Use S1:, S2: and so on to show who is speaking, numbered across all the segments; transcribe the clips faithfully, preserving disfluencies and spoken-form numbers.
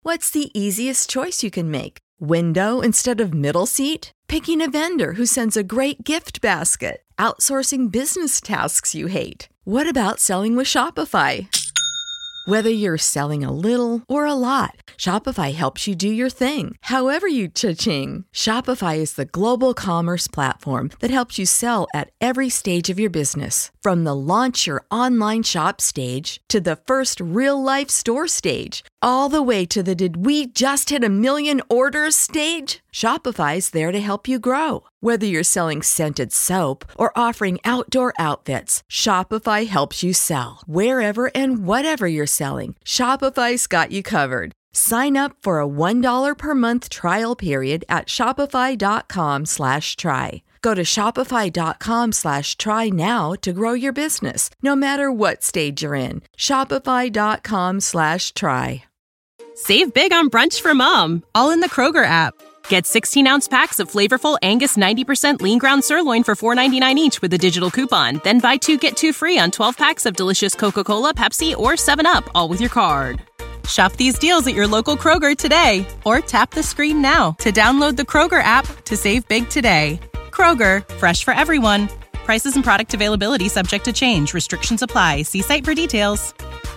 S1: What's the easiest choice you can make? Window instead of middle seat? Picking a vendor who sends a great gift basket? Outsourcing business tasks you hate? What about selling with Shopify? Whether you're selling a little or a lot, Shopify helps you do your thing, however you cha-ching. Shopify is the global commerce platform that helps you sell at every stage of your business. From the launch your online shop stage to the first real-life store stage, all the way to the did we just hit a million orders stage. Shopify's there to help you grow. Whether you're selling scented soap or offering outdoor outfits, Shopify helps you sell. Wherever and whatever you're selling, Shopify's got you covered. Sign up for a one dollar per month trial period at shopify.com slash try. Go to shopify.com slash try now to grow your business, no matter what stage you're in. Shopify.com slash try.
S2: Save big on brunch for mom, all in the Kroger app. Get sixteen-ounce packs of flavorful Angus ninety percent lean ground sirloin for four ninety-nine each with a digital coupon. Then buy two, get two free on twelve packs of delicious Coca-Cola, Pepsi, or seven up, all with your card. Shop these deals at your local Kroger today, or tap the screen now to download the Kroger app to save big today. Kroger, fresh for everyone. Prices and product availability subject to change. Restrictions apply. See site for details.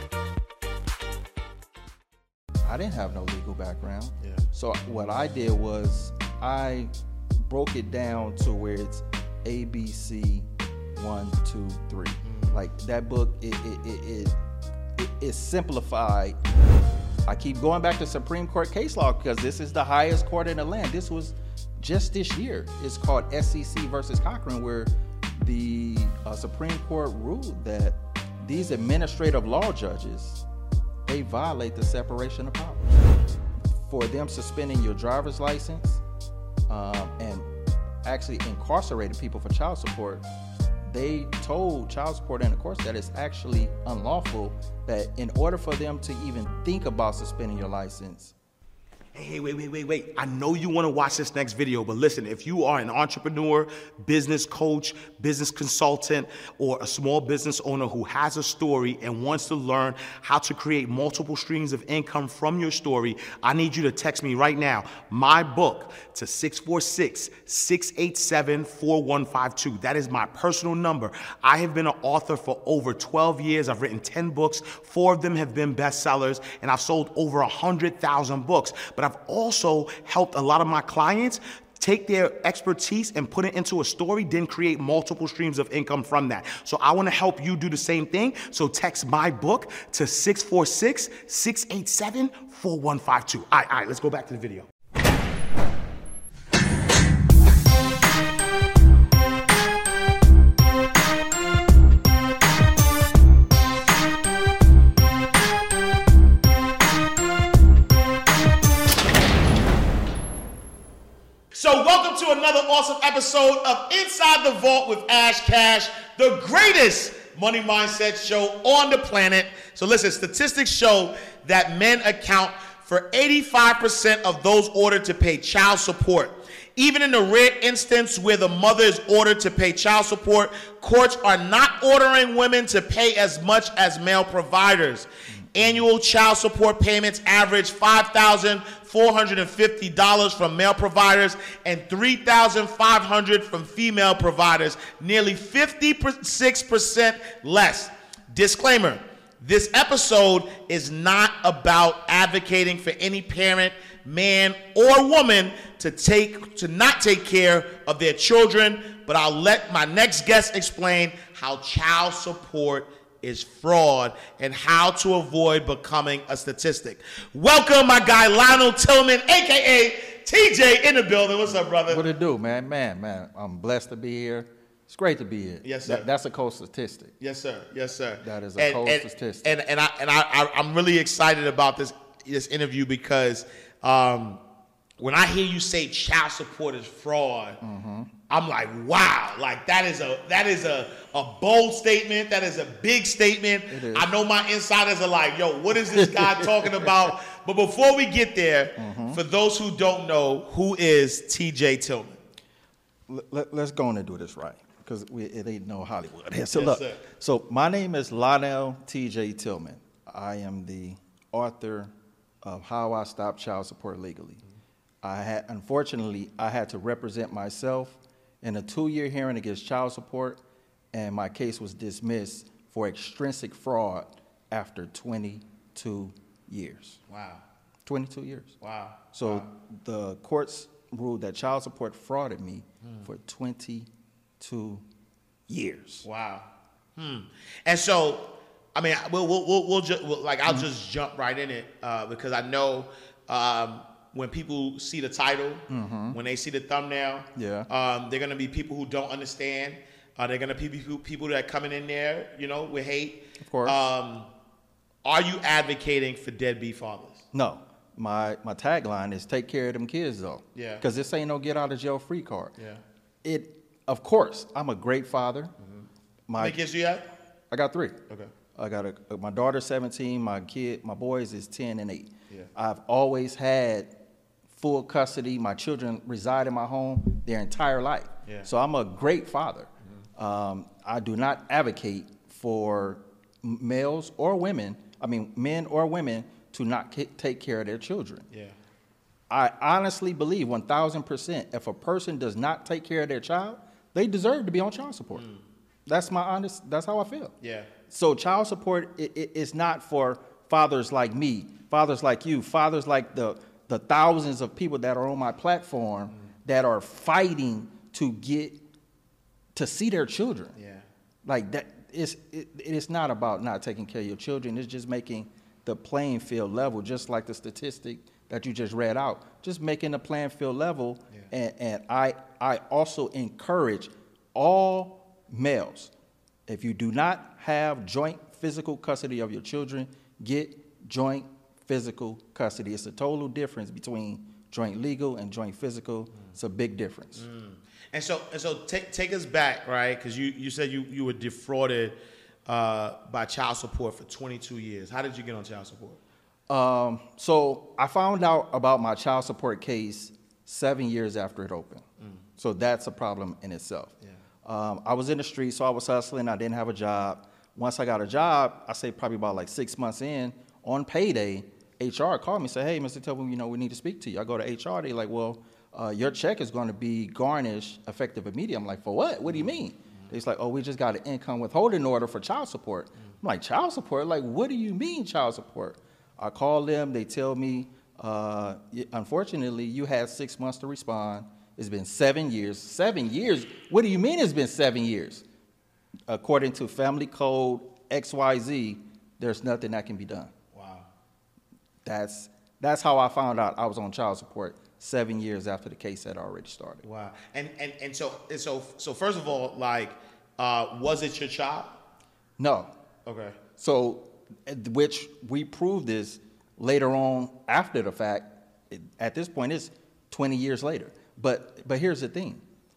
S3: I didn't have no legal background. Yeah. So what I did was I broke it down to where it's A, B, C, one, two, three. Mm-hmm. Like that book, it it it it, it is simplified. I keep going back to Supreme Court case law because this is the highest court in the land. This was just this year. It's called S E C versus Cochran, where the uh, Supreme Court ruled that these administrative law judges, they violate the separation of powers. For them suspending your driver's license um, and actually incarcerating people for child support, they told child support in the courts that it's actually unlawful, that in order for them to even think about suspending your license.
S4: Hey, hey, wait, wait, wait, wait. I know you want to watch this next video, but listen, if you are an entrepreneur, business coach, business consultant, or a small business owner who has a story and wants to learn how to create multiple streams of income from your story, I need you to text me right now, my book, to six four six, six eight seven, four one five two. That is my personal number. I have been an author for over twelve years. I've written ten books. Four of them have been bestsellers, and I've sold over one hundred thousand books. But I've also helped a lot of my clients take their expertise and put it into a story, then create multiple streams of income from that. So I want to help you do the same thing. So text my book to six four six, six eight seven, four one five two. All right, all right, let's go back to the video. So welcome to another awesome episode of Inside the Vault with Ash Cash, the greatest money mindset show on the planet. So listen, statistics show that men account for eighty-five percent of those ordered to pay child support. Even in the rare instance where the mother is ordered to pay child support, courts are not ordering women to pay as much as male providers. Annual child support payments average five thousand four hundred fifty dollars from male providers and three thousand five hundred dollars from female providers, nearly fifty-six percent less. Disclaimer, this episode is not about advocating for any parent, man, or woman to take to not take care of their children, but I'll let my next guest explain how child support is fraud and how to avoid becoming a statistic. Welcome my guy Lionel Tillman, aka T J, in the building. What's up, brother?
S3: What it do, man? Man, man, I'm blessed to be here. It's great to be here.
S4: Yes, sir.
S3: That, that's a cold statistic.
S4: Yes, sir. Yes, sir.
S3: That is a
S4: and,
S3: cold
S4: and,
S3: statistic.
S4: And and I and I, I I'm really excited about this this interview because um, when I hear you say child support is fraud, mm-hmm. I'm like, wow, like that is a that is a, a bold statement. That is a big statement. I know my insiders are like, yo, what is this guy talking about? But before we get there, mm-hmm. for those who don't know, who is T J Tillman?
S3: Let, let's go on and do this right, because it ain't no Hollywood. So
S4: yes,
S3: look,
S4: sir.
S3: So my name is Lionel T J Tillman. I am the author of how I stopped child support legally. Mm-hmm. I had, unfortunately, I had to represent myself in a two-year hearing against child support, and my case was dismissed for extrinsic fraud after twenty-two years.
S4: Wow.
S3: twenty-two years.
S4: Wow.
S3: So
S4: wow.
S3: the courts ruled that child support frauded me mm. for twenty-two years.
S4: Wow. Hmm. And so, I mean, we'll we'll we'll, we'll just we'll, like I'll mm. just jump right in it uh, because I know um, when people see the title, mm-hmm. when they see the thumbnail,
S3: yeah,
S4: um, they're gonna be people who don't understand. Uh, they're gonna be people people that are coming in there, you know, with hate.
S3: Of course.
S4: Um, are you advocating for deadbeat fathers?
S3: No. My my tagline is take care of them kids though.
S4: Yeah.
S3: Because this ain't no get out of jail free card.
S4: Yeah.
S3: It of course I'm a great father. Mm-hmm. My,
S4: How many kids do you have?
S3: I got three.
S4: Okay.
S3: I got a my daughter's seventeen. My kid, my boys is ten and eight.
S4: Yeah.
S3: I've always had full custody. My children reside in my home their entire life.
S4: Yeah.
S3: So I'm a great father. Mm-hmm. Um, I do not advocate for males or women. I mean, men or women to not k- take care of their children.
S4: Yeah.
S3: I honestly believe one thousand percent if a person does not take care of their child, they deserve to be on child support. Mm. That's my honest, that's how I feel.
S4: Yeah.
S3: So child support it, it, it's not for fathers like me, fathers like you, fathers like the, the thousands of people that are on my platform mm. that are fighting to get, to see their children.
S4: Yeah.
S3: Like that, it's, it, it's not about not taking care of your children, it's just making the playing field level, just like the statistic that you just read out, just making the playing field level. Yeah. And, and I, I also encourage all males, if you do not have joint physical custody of your children, get joint physical custody. It's a total difference between joint legal and joint physical. Mm. It's a big difference.
S4: Mm. And so, and so, take take us back, right? Because you, you said you, you were defrauded uh, by child support for twenty-two years. How did you get on child support?
S3: Um, so I found out about my child support case seven years after it opened. Mm. So that's a problem in itself. Yeah. Um, I was in the street, so I was hustling. I didn't have a job. Once I got a job, I say probably about like six months in, on payday, H R called me and said, hey, Mister Tillman, you know, we need to speak to you. I go to H R, they like, well, uh, your check is going to be garnished effective immediately. I'm like, for what? What do you mean? Mm-hmm. It's like, oh, we just got an income withholding order for child support. Mm-hmm. I'm like, child support? Like, what do you mean child support? I call them, they tell me, uh, unfortunately, you had six months to respond. It's been seven years. Seven years? What do you mean it's been seven years? According to Family Code X Y Z, there's nothing that can be done.
S4: Wow.
S3: That's that's how I found out I was on child support seven years after the case had already started.
S4: Wow. And and, and so and so so first of all, like, uh, was it your child?
S3: No.
S4: Okay.
S3: So, which we proved this later on after the fact. At this point, it's twenty years later. But but here's the thing.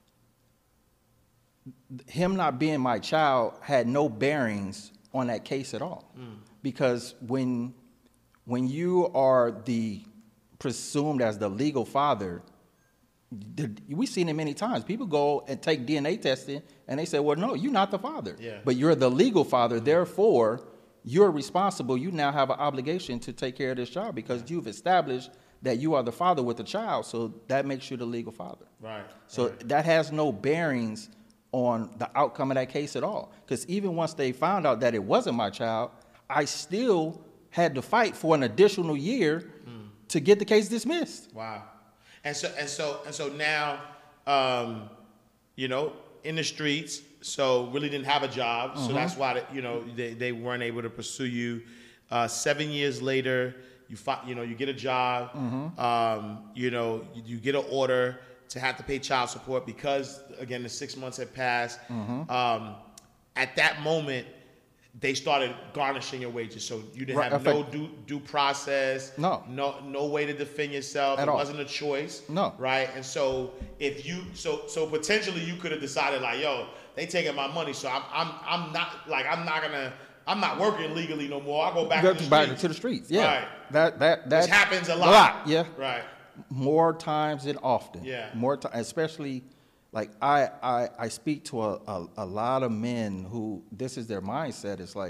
S3: Him not being my child had no bearings on that case at all. Mm. Because when when you are the presumed as the legal father, the, we've seen it many times. People go and take D N A testing and they say, well, no, you're not the father.
S4: Yeah.
S3: But you're the legal father, mm. therefore you're responsible. You now have an obligation to take care of this child because yeah. you've established that you are the father with the child, so that makes you the legal father.
S4: Right.
S3: So
S4: right.
S3: that has no bearings on the outcome of that case at all. Because even once they found out that it wasn't my child, I still had to fight for an additional year mm. to get the case dismissed.
S4: Wow. And so and so and so now, um, you know, in the streets, so really didn't have a job, mm-hmm. so that's why you know they, they weren't able to pursue you. Uh, seven years later. You fi- you know, you get a job, mm-hmm. um, you know, you, you get an order to have to pay child support because, again, the six months had passed. Mm-hmm. Um, at that moment, they started garnishing your wages. So you didn't
S3: right,
S4: have no due, due process,
S3: no.
S4: no no way to defend yourself.
S3: At
S4: it
S3: all.
S4: wasn't a choice.
S3: No.
S4: Right? And so if you, so so potentially you could have decided like, yo, they taking my money, so I'm I'm I'm not, like, I'm not going to, I'm not working legally no more. I go back
S3: go
S4: to the
S3: back
S4: streets.
S3: to the streets. Yeah,
S4: right.
S3: that that that
S4: Which happens a lot.
S3: A lot, yeah.
S4: Right.
S3: More times than often.
S4: Yeah.
S3: More time, especially like I I I speak to a, a a lot of men who this is their mindset. It's like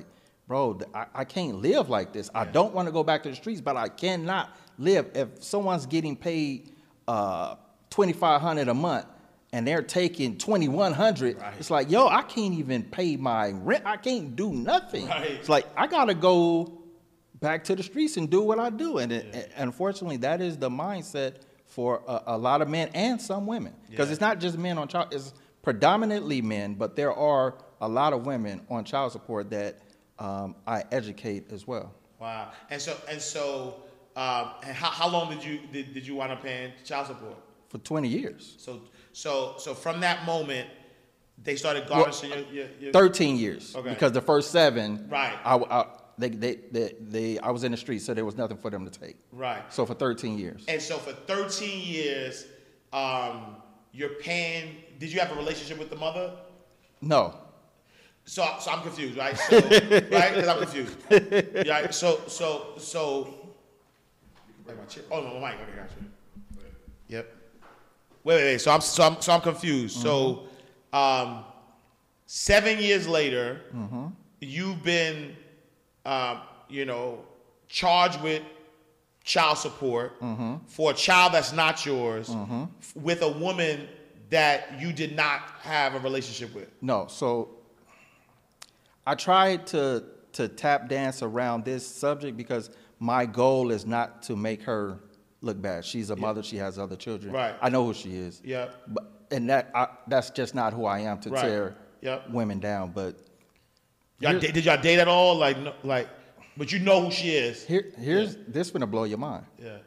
S3: bro, I, I can't live like this. Yeah. I don't want to go back to the streets, but I cannot live. If someone's getting paid uh, twenty-five hundred dollars a month and they're taking twenty-one hundred dollars, right. It's like, yo, I can't even pay my rent. I can't do nothing. Right. It's like, I got to go back to the streets and do what I do. And, it, yeah. and unfortunately, that is the mindset for a, a lot of men and some women. Because yeah. it's not just men on child, it's predominantly men, but there are a lot of women on child support that um, I educate as well.
S4: Wow. And so, and so, um, and how, how long did you did, did you wind up paying child support?
S3: For twenty years.
S4: So, so, so from that moment, they started garnishing well, your, your, your
S3: thirteen years. Okay. Because the first seven,
S4: right?
S3: I, I, they, they, they, they, I was in the streets, so there was nothing for them to take.
S4: Right.
S3: So for thirteen years.
S4: And so for thirteen years, um, you're paying. Did you have a relationship with the mother?
S3: No.
S4: So, so I'm confused, right? So, right? Because I'm confused. Yeah. So, so, so. Wait, my chair. Oh no, my mic. Okay, got you. Yep. Wait, wait, wait. So I'm, so I'm, so I'm confused. Mm-hmm. So, um, seven years later, mm-hmm. you've been, um, you know, charged with child support mm-hmm. for a child that's not yours, mm-hmm. with a woman that you did not have a relationship with.
S3: No. So I tried to to tap dance around this subject because my goal is not to make her look bad. She's a mother. Yeah. She has other children.
S4: Right.
S3: I know who she is.
S4: Yeah.
S3: But and that I, that's just not who I am to right. tear
S4: yep.
S3: women down. But
S4: y'all did, did y'all date at all? Like no, like, but you know who she is.
S3: Here here's yeah. this gonna blow your mind.
S4: Yeah.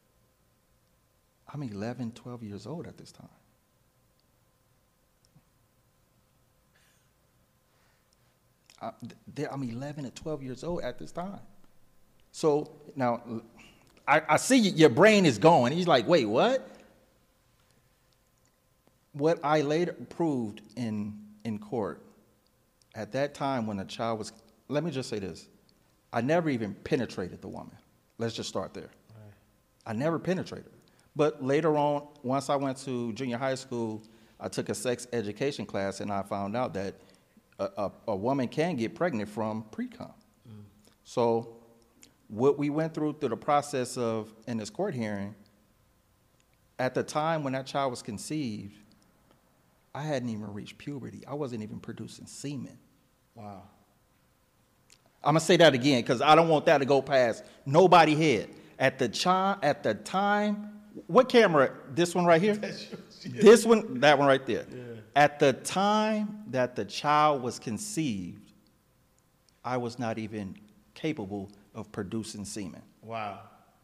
S3: I'm eleven, twelve years old at this time. I'm eleven and twelve years old at this time. So now, I, I see your brain is going. He's like, wait, what? What I later proved in, in court, at that time when a child was, let me just say this. I never even penetrated the woman. Let's just start there. Right. I never penetrated her. But later on, once I went to junior high school, I took a sex education class and I found out that A, a, a woman can get pregnant from pre-com. Mm. So what we went through through the process of, in this court hearing, at the time when that child was conceived, I hadn't even reached puberty. I wasn't even producing semen.
S4: Wow.
S3: I'm going to say that again because I don't want that to go past nobody's head. At the, chi- at the time, what camera? This one right here? This one, that one right there. Yeah. At the time that the child was conceived, I was not even capable of producing semen.
S4: Wow.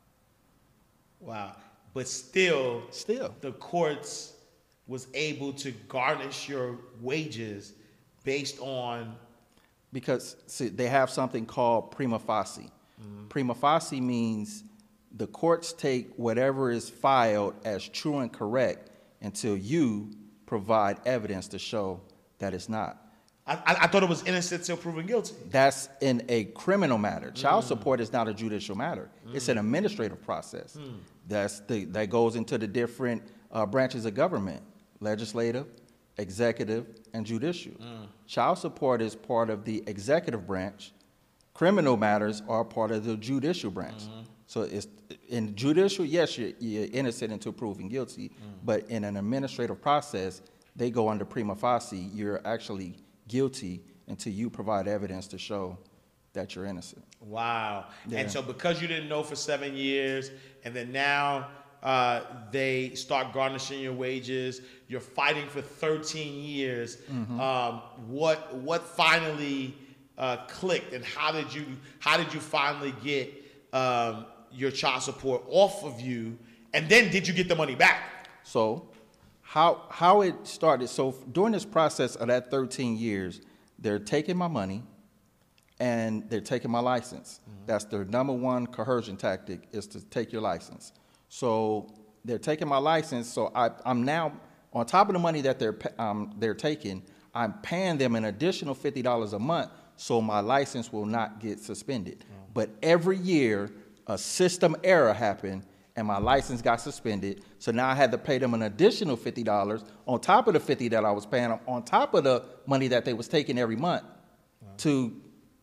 S4: Wow. But still,
S3: still,
S4: the courts was able to garnish your wages based on...
S3: Because, see, they have something called prima facie. Mm-hmm. Prima facie means the courts take whatever is filed as true and correct until you provide evidence to show that it's not.
S4: I, I thought it was innocent till proven guilty.
S3: That's in a criminal matter. Child mm. support is not a judicial matter. Mm. It's an administrative process. Mm. That's the, that goes into the different uh, branches of government, legislative, executive, and judicial. Mm. Child support is part of the executive branch. Criminal matters are part of the judicial branch. Mm-hmm. So it's in judicial, yes, you're, you're innocent until proven guilty, mm. but in an administrative process, they go under prima facie. You're actually guilty until you provide evidence to show that you're innocent.
S4: Wow. Yeah. And so because you didn't know for seven years, and then now uh, they start garnishing your wages, you're fighting for thirteen years, mm-hmm. um, what what finally uh, clicked, and how did you how did you finally get um, your child support off of you, and then did you get the money back?
S3: So how how it started, so during this process of that thirteen years, they're taking my money and they're taking my license. Mm-hmm. That's their number one coercion tactic, is to take your license. So they're taking my license, so I, I'm now, on top of the money that they're um, they're taking, I'm paying them an additional fifty dollars a month so my license will not get suspended. Mm-hmm. But every year, a system error happened, and my license got suspended. So now I had to pay them an additional fifty dollars on top of the fifty dollars that I was paying them, on top of the money that they was taking every month, wow. to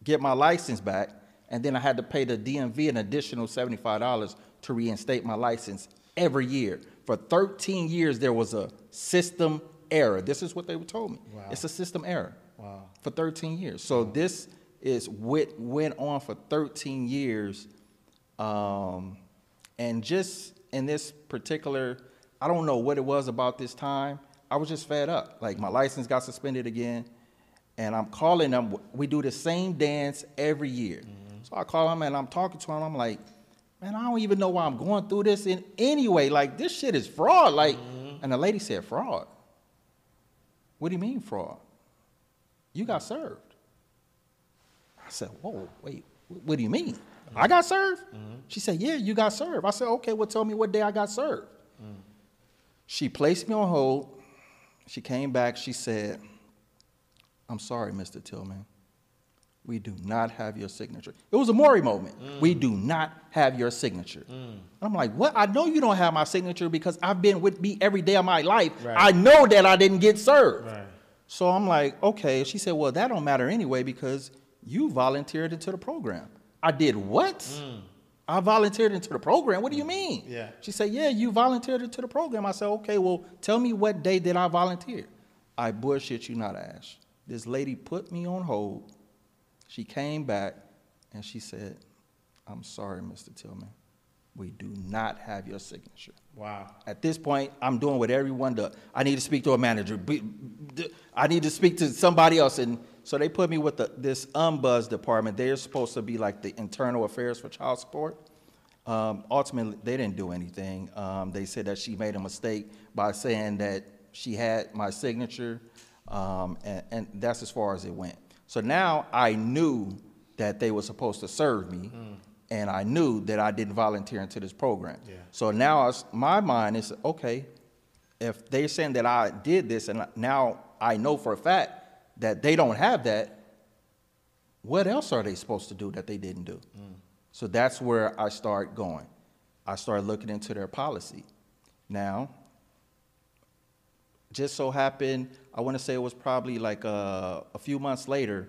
S3: get my license back, and then I had to pay the D M V an additional seventy-five dollars to reinstate my license every year. For thirteen years, there was a system error. This is what they told me. Wow. It's a system error. Wow. For thirteen years. So wow. this is what went on for thirteen years. Um, and just in this particular, I don't know what it was about this time. I was just fed up. Like, my license got suspended again. And I'm calling them. We do the same dance every year. Mm-hmm. So I call them and I'm talking to them. I'm like, man, I don't even know why I'm going through this in any way. Like, this shit is fraud. Like, mm-hmm. And the lady said, fraud? What do you mean fraud? You got served. I said, whoa, wait, what do you mean? Mm-hmm. I got served? Mm-hmm. She said, yeah, you got served. I said, okay, well, tell me what day I got served. Mm. She placed me on hold. She came back. She said, I'm sorry, Mister Tillman. We do not have your signature. It was a Maury moment. Mm. We do not have your signature. Mm. I'm like, what? I know you don't have my signature because I've been with me every day of my life. Right. I know that I didn't get served. Right. So I'm like, okay. She said, well, that don't matter anyway because you volunteered into the program. I did what? Mm. I volunteered into the program. What do you mean? Yeah. She said, yeah, you volunteered into the program. I said, okay, well, tell me what day did I volunteer? I bullshit you not, Ash. This lady put me on hold. She came back and she said, I'm sorry, Mister Tillman. We do not have your signature. Wow. At this point, I'm doing what everyone does. I need to speak to a manager. I need to speak to somebody else. And so they put me with the, this UMBUZZ department. They're supposed to be like the internal affairs for child support. Um, ultimately, they didn't do anything. Um, they said that she made a mistake by saying that she had my signature, um, and, and that's as far as it went. So now I knew that they were supposed to serve me, mm. and I knew that I didn't volunteer into this program. Yeah. So now I was, my mind is, okay, if they're saying that I did this, and now I know for a fact that they don't have that, what else are they supposed to do that they didn't do? Mm. So that's where I start going. I started looking into their policy. Now, just so happened, I want to say it was probably like a, a few months later,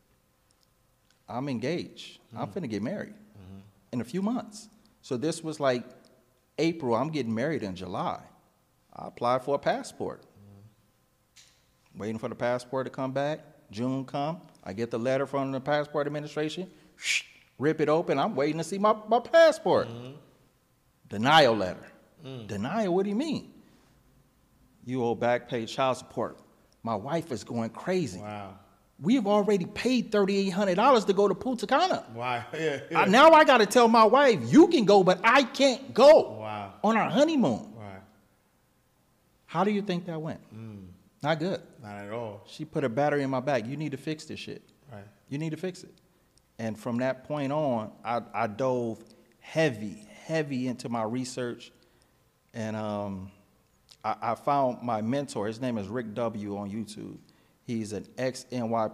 S3: I'm engaged. Mm-hmm. I'm finna get married mm-hmm. in a few months. So this was like April. I'm getting married in July. I applied for a passport. Mm-hmm. Waiting for the passport to come back. June come. I get the letter from the passport administration. Shh, rip it open. I'm waiting to see my, my passport. Mm-hmm. Denial letter. Mm. Denial, what do you mean? You owe back paid child support. My wife is going crazy. Wow. We've already paid thirty-eight hundred dollars to go to Punta Cana. Wow. Yeah, yeah. I, now I got to tell my wife, you can go, but I can't go. Wow. On our honeymoon. Wow. How do you think that went? Mm. Not good. Not at all. She put a battery in my back. You need to fix this shit. Right. You need to fix it. And from that point on, I, I dove heavy, heavy into my research. And um, I, I found my mentor. His name is Rick W. on YouTube. He's an ex-N Y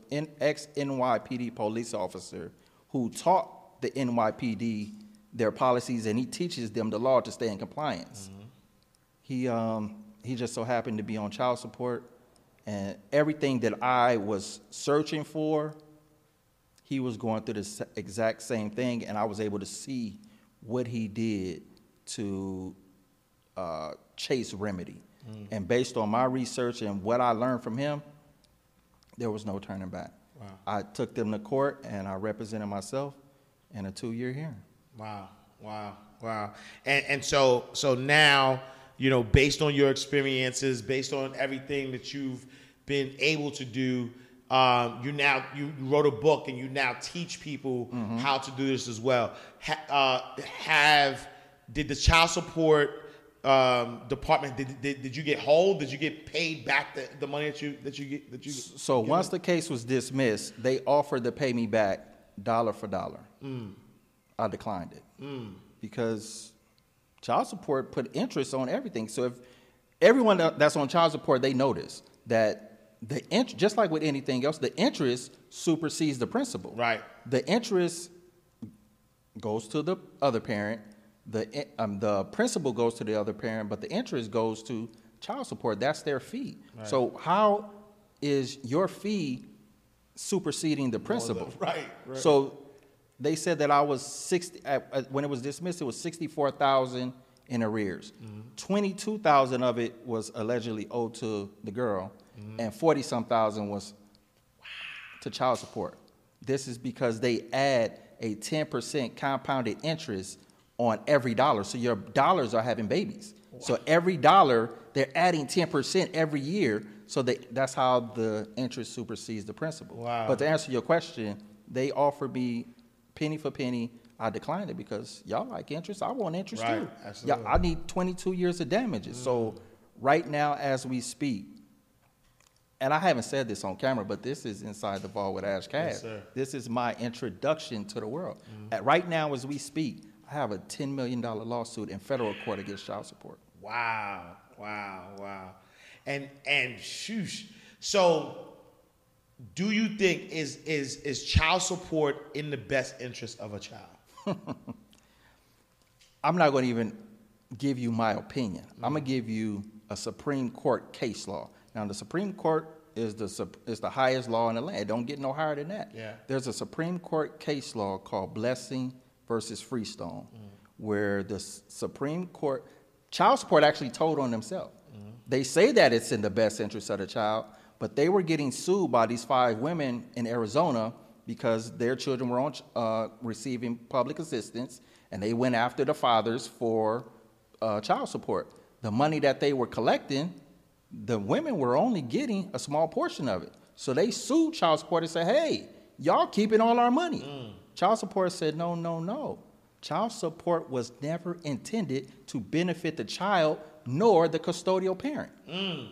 S3: P D police officer who taught the N Y P D their policies, and he teaches them the law to stay in compliance. Mm-hmm. He um, he just so happened to be on child support, and everything that I was searching for, he was going through the exact same thing, and I was able to see what he did to uh, chase remedy. Mm. And based on my research and what I learned from him, there was no turning back. Wow. I took them to court, and I represented myself in a two-year hearing.
S4: Wow, wow, wow. And and so so now, you know, based on your experiences, based on everything that you've been able to do, um, you now you wrote a book, and you now teach people mm-hmm. how to do this as well. Ha, uh, have did the child support Um, department did, did did you get hold? Did you get paid back the, the money that you that you get that you?
S3: So get once the case was dismissed, they offered to pay me back dollar for dollar. Mm. I declined it mm. because child support put interest on everything. So if everyone that's on child support, they notice that the int- just like with anything else, the interest supersedes the principal. Right. The interest goes to the other parent. The um, the principal goes to the other parent, but the interest goes to child support. That's their fee. Right. So how is your fee superseding the principal.
S4: The, right, right.
S3: So they said that I was sixty uh, when it was dismissed. It was sixty-four thousand in arrears. Mm-hmm. twenty-two thousand of it was allegedly owed to the girl, mm-hmm. and forty some thousand was to child support. This is because they add a ten percent compounded interest on every dollar. So your dollars are having babies. Wow. So every dollar, they're adding ten percent every year. So they, that's how the interest supersedes the principal.
S4: Wow.
S3: But to answer your question, they offered me penny for penny. I declined it because y'all like interest. I want interest
S4: right.
S3: too.
S4: Absolutely.
S3: Yeah, I need twenty-two years of damages. Mm. So right now, as we speak, and I haven't said this on camera, but this is Inside the Vault with Ash Cash.
S4: Yes, sir.
S3: This is my introduction to the world. Mm. At right now, as we speak, I have a ten million dollars lawsuit in federal court against child support.
S4: Wow, wow, wow. And and shoosh. So do you think is is is child support in the best interest of a child?
S3: I'm not going to even give you my opinion. Mm-hmm. I'm going to give you a Supreme Court case law. Now, the Supreme Court is the is the highest law in the land. Don't get no higher than that.
S4: Yeah.
S3: There's a Supreme Court case law called Blessing versus Freestone, mm-hmm. where the Supreme Court, child support actually told on themselves. Mm-hmm. They say that it's in the best interest of the child, but they were getting sued by these five women in Arizona because their children were on, uh, receiving public assistance, and they went after the fathers for uh, child support. The money that they were collecting, the women were only getting a small portion of it. So they sued child support and said, hey, y'all keeping all our money. Mm. Child support said, no, no, no. Child support was never intended to benefit the child nor the custodial parent.
S4: Mm.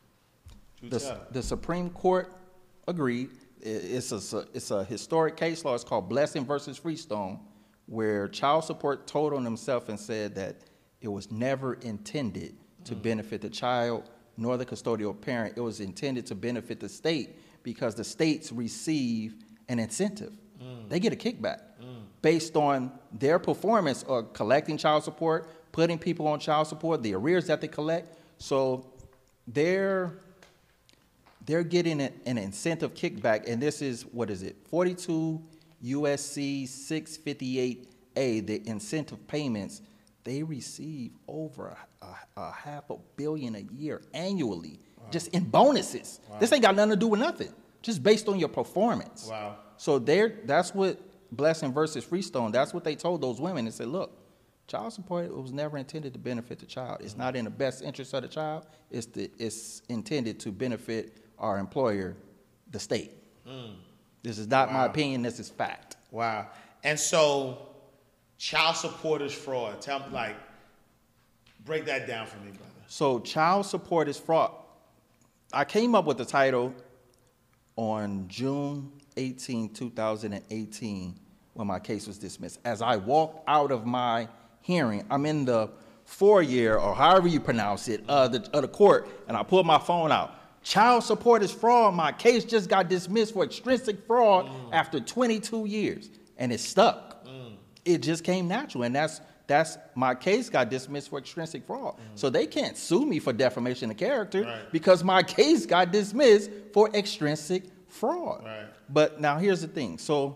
S3: The, the Supreme Court agreed. It's a, it's a historic case law. It's called Blessing versus Freestone, where child support told on themselves and said that it was never intended to mm. benefit the child nor the custodial parent. It was intended to benefit the state because the states receive an incentive. Mm. They get a kickback mm. based on their performance of collecting child support, putting people on child support, the arrears that they collect. So they're they're getting an, an incentive kickback, and this is, what is it, forty-two U S C six fifty-eight A, the incentive payments. They receive over a, a, a half a billion a year annually, wow. just in bonuses. Wow. This ain't got nothing to do with nothing, just based on your performance.
S4: Wow.
S3: So they're, that's what Blessing versus Freestone, that's what they told those women. They said, look, child support was never intended to benefit the child. It's mm-hmm. not in the best interest of the child. It's, the, it's intended to benefit our employer, the state. Mm. This is not wow. my opinion. This is fact.
S4: Wow. And so child support is fraud. Tell me, like, break that down for me, brother.
S3: So child support is fraud. I came up with the title on June eighteenth, two thousand eighteen, when my case was dismissed. As I walked out of my hearing, I'm in the foyer, or however you pronounce it, uh, the, of the court, and I pulled my phone out. Child support is fraud. My case just got dismissed for extrinsic fraud mm. after twenty-two years, and it stuck. Mm. It just came natural, and that's that's my case got dismissed for extrinsic fraud. Mm. So they can't sue me for defamation of character right. because my case got dismissed for extrinsic fraud.
S4: Right.
S3: But now here's the thing. So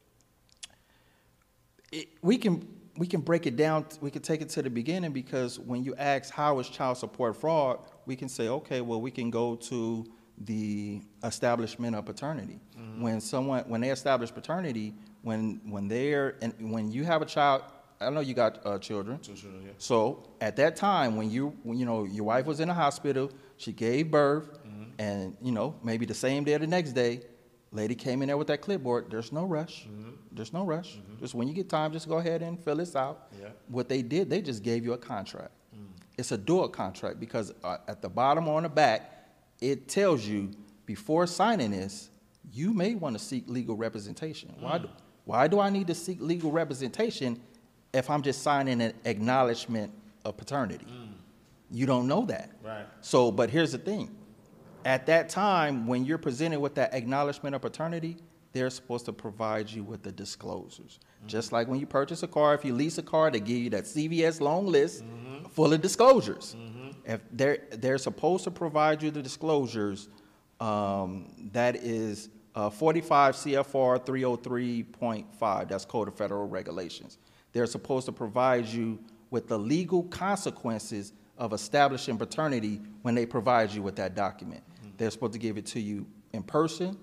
S3: it, we can we can break it down. We can take it to the beginning, because when you ask how is child support fraud, we can say, okay, well, we can go to the establishment of paternity. Mm-hmm. When someone, when they establish paternity, when when they're, and when you have a child, I know you got uh, children.
S4: Two children, yeah.
S3: So at that time, when you, when, you know, your wife was in the hospital, she gave birth, mm-hmm. and you know, maybe the same day or the next day, lady came in there with that clipboard. There's no rush. Mm-hmm. There's no rush. Mm-hmm. Just when you get time, just go ahead and fill this out.
S4: Yeah.
S3: What they did, they just gave you a contract. Mm. It's a dual contract, because uh, at the bottom or on the back, it tells you before signing this, you may want to seek legal representation. Mm. Why, do, why do I need to seek legal representation if I'm just signing an acknowledgement of paternity? Mm. You don't know that.
S4: Right.
S3: So, but here's the thing. At that time, when you're presented with that acknowledgement of paternity, they're supposed to provide you with the disclosures. Mm-hmm. Just like when you purchase a car, if you lease a car, they give you that C V S long list mm-hmm. full of disclosures. Mm-hmm. If they're, they're supposed to provide you the disclosures um, that is Uh, forty-five C F R three oh three point five, that's Code of Federal Regulations. They're supposed to provide you with the legal consequences of establishing paternity when they provide you with that document. Mm-hmm. They're supposed to give it to you in person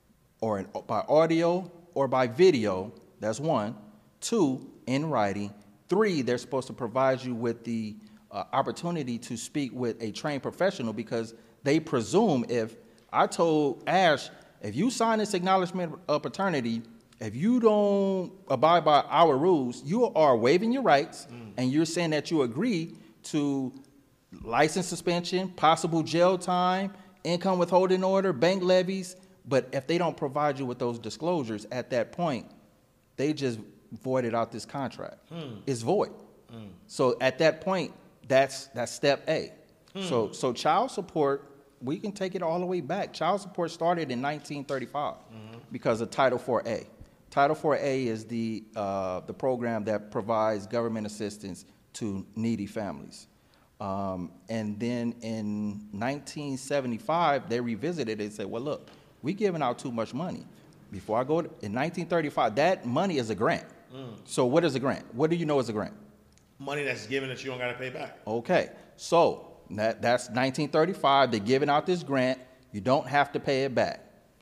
S3: or in, by audio or by video. That's one. Two, in writing. Three, they're supposed to provide you with the uh, opportunity to speak with a trained professional, because they presume, if I told Ash, if you sign this acknowledgement of paternity, if you don't abide by our rules, you are waiving your rights, mm. and you're saying that you agree to license suspension, possible jail time, income withholding order, bank levies. But if they don't provide you with those disclosures at that point, they just voided out this contract. Hmm. It's void. Hmm. So at that point, that's that's step A. Hmm. So so child support, we can take it all the way back. Child support started in nineteen thirty-five mm-hmm. because of Title four A. Title four A is the uh, the program that provides government assistance to needy families. Um, and then in nineteen seventy-five, they revisited it and said, well, look, we're giving out too much money. Before I go, to, in nineteen thirty-five, that money is a grant. Mm. So what is a grant? What do you know is a grant?
S4: Money that's given that you don't got to pay back.
S3: Okay. So that, that's nineteen thirty-five. They're giving out this grant. You don't have to pay it back.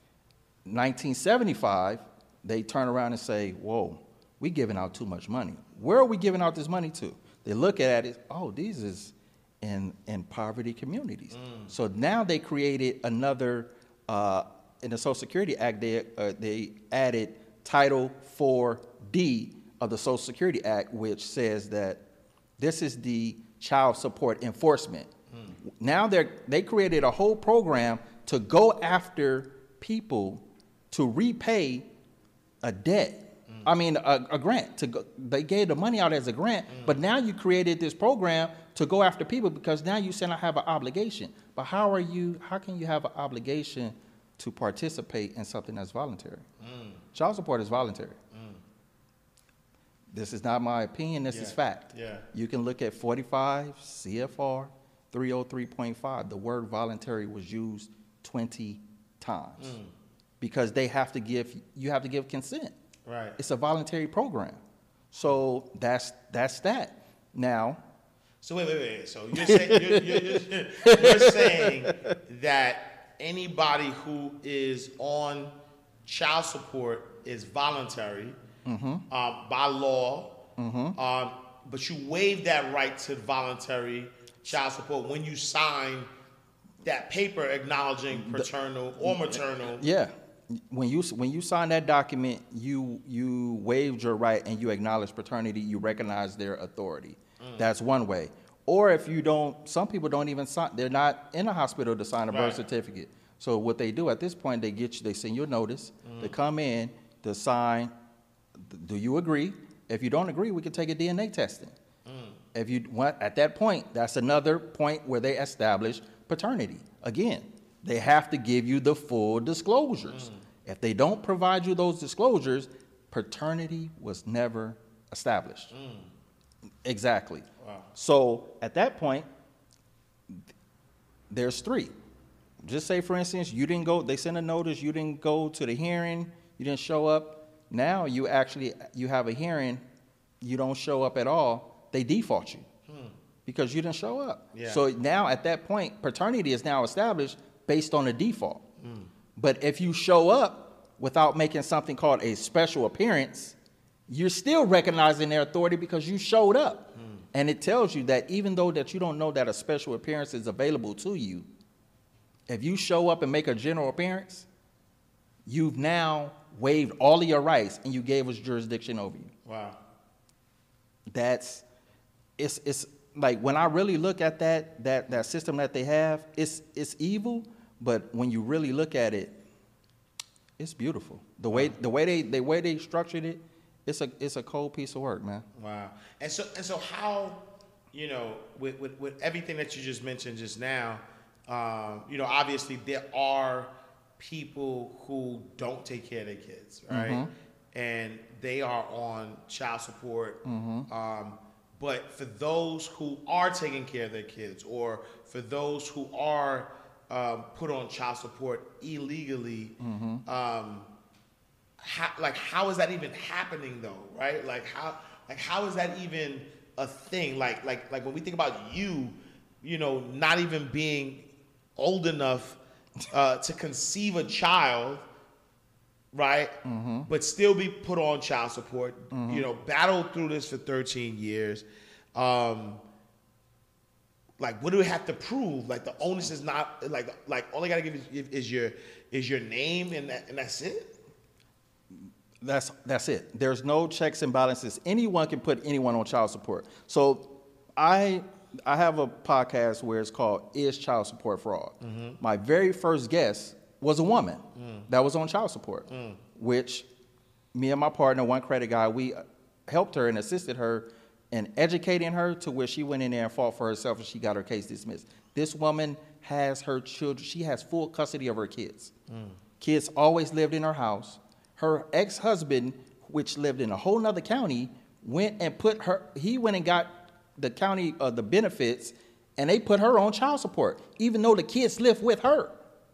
S3: nineteen seventy-five, they turn around and say, whoa, we're giving out too much money. Where are we giving out this money to? They look at it, oh, these is in, in poverty communities. Mm. So now they created another, uh, in the Social Security Act, they, uh, they added Title four D of the Social Security Act, which says that this is the child support enforcement. Mm. Now they they created a whole program to go after people to repay a debt. Mm. I mean, a, a grant. To go, they gave the money out as a grant, mm. but now you created this program to go after people, because now you saying I have an obligation. But how are you? How can you have an obligation to participate in something that's voluntary? Mm. Child support is voluntary. Mm. This is not my opinion. This
S4: yeah.
S3: is fact.
S4: Yeah.
S3: You can look at forty-five C F R three oh three point five. The word voluntary was used twenty times mm. because they have to give. You have to give consent.
S4: Right.
S3: It's a voluntary program. So that's that's that. Now.
S4: So wait, wait, wait. So you're saying you're, you're, you're, you're saying that anybody who is on child support is voluntary mm-hmm. um, by law, mm-hmm. um, but you waive that right to voluntary child support when you sign that paper acknowledging paternal the, or maternal.
S3: Yeah, when you when you sign that document, you you waived your right and you acknowledge paternity. You recognize their authority. Mm. That's one way. Or if you don't, some people don't even sign. They're not in a hospital to sign a
S4: right.
S3: birth certificate. So what they do at this point, they get you, they send you a notice mm. to come in to sign. Do you agree? If you don't agree, we can take a D N A testing. Mm. If you want, at that point, that's another point where they establish paternity. Again, they have to give you the full disclosures. Mm. If they don't provide you those disclosures, paternity was never established. Mm. Exactly. Wow. So at that point, there's three. Just say, for instance, you didn't go, they sent a notice, you didn't go to the hearing, you didn't show up. Now you actually, you have a hearing, you don't show up at all, they default you hmm. because you didn't show up. Yeah. So now at that point, paternity is now established based on a default. Hmm. But if you show up without making something called a special appearance, you're still recognizing their authority because you showed up. Hmm. And it tells you that even though that you don't know that a special appearance is available to you, if you show up and make a general appearance, you've now waived all of your rights and you gave us jurisdiction over you.
S4: Wow.
S3: That's, it's it's like when I really look at that that that system that they have, it's it's evil, but when you really look at it, it's beautiful. The way the way they the way they structured it, it's a it's a cold piece of work, man.
S4: Wow. And so and so how, you know, with with, with everything that you just mentioned just now, Um, you know, obviously there are people who don't take care of their kids, right? Mm-hmm. And they are on child support. Mm-hmm. Um, but for those who are taking care of their kids, or for those who are um, put on child support illegally.
S3: Mm-hmm.
S4: Um, how, like, how is that even happening though? Right? Like, how, like, how is that even a thing? Like, like, like when we think about you, you know, not even being old enough uh, to conceive a child, right?
S3: Mm-hmm.
S4: But still be put on child support.
S3: Mm-hmm.
S4: You know, battled through this for thirteen years. Um, like, what do we have to prove? Like, the onus is not like like all I gotta give is, is your is your name and that, and that's it.
S3: That's that's it. There's no checks and balances. Anyone can put anyone on child support. So I I have a podcast where it's called Is Child Support Fraud? Mm-hmm. My very first guest was a woman mm. that was on child support, mm. which me and my partner, one credit guy, we helped her and assisted her in educating her to where she went in there and fought for herself and she got her case dismissed. This woman has her children. She has full custody of her kids. Mm. Kids always lived in her house. Her ex-husband, which lived in a whole nother county, went and put her, he went and got the county uh, the benefits, and they put her on child support, even though the kids lived with her.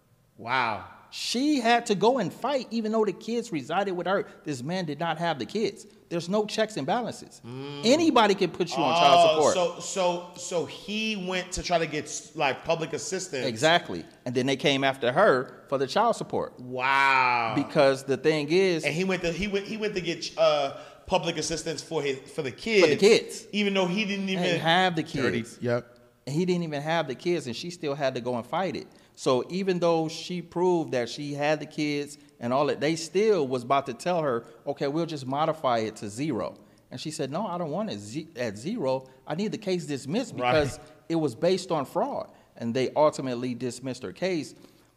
S4: Wow.
S3: She had to go and fight, even though the kids resided with her. This man did not have the kids. There's no checks and balances. Mm. Anybody can put you on child support.
S4: So, so, so he went to try to get like public assistance.
S3: Exactly, and then they came after her for the child support.
S4: Wow.
S3: Because the thing is,
S4: and he went to he went he went to get uh, public assistance for his for the kids.
S3: For the kids,
S4: even though he didn't even
S3: didn't have the kids.
S4: thirty, yep.
S3: And he didn't even have the kids, and she still had to go and fight it. So even though she proved that she had the kids and all that, they still was about to tell her, okay, we'll just modify it to zero. And she said, no, I don't want it z- at zero. I need the case dismissed because right. it was based on fraud. And they ultimately dismissed her case.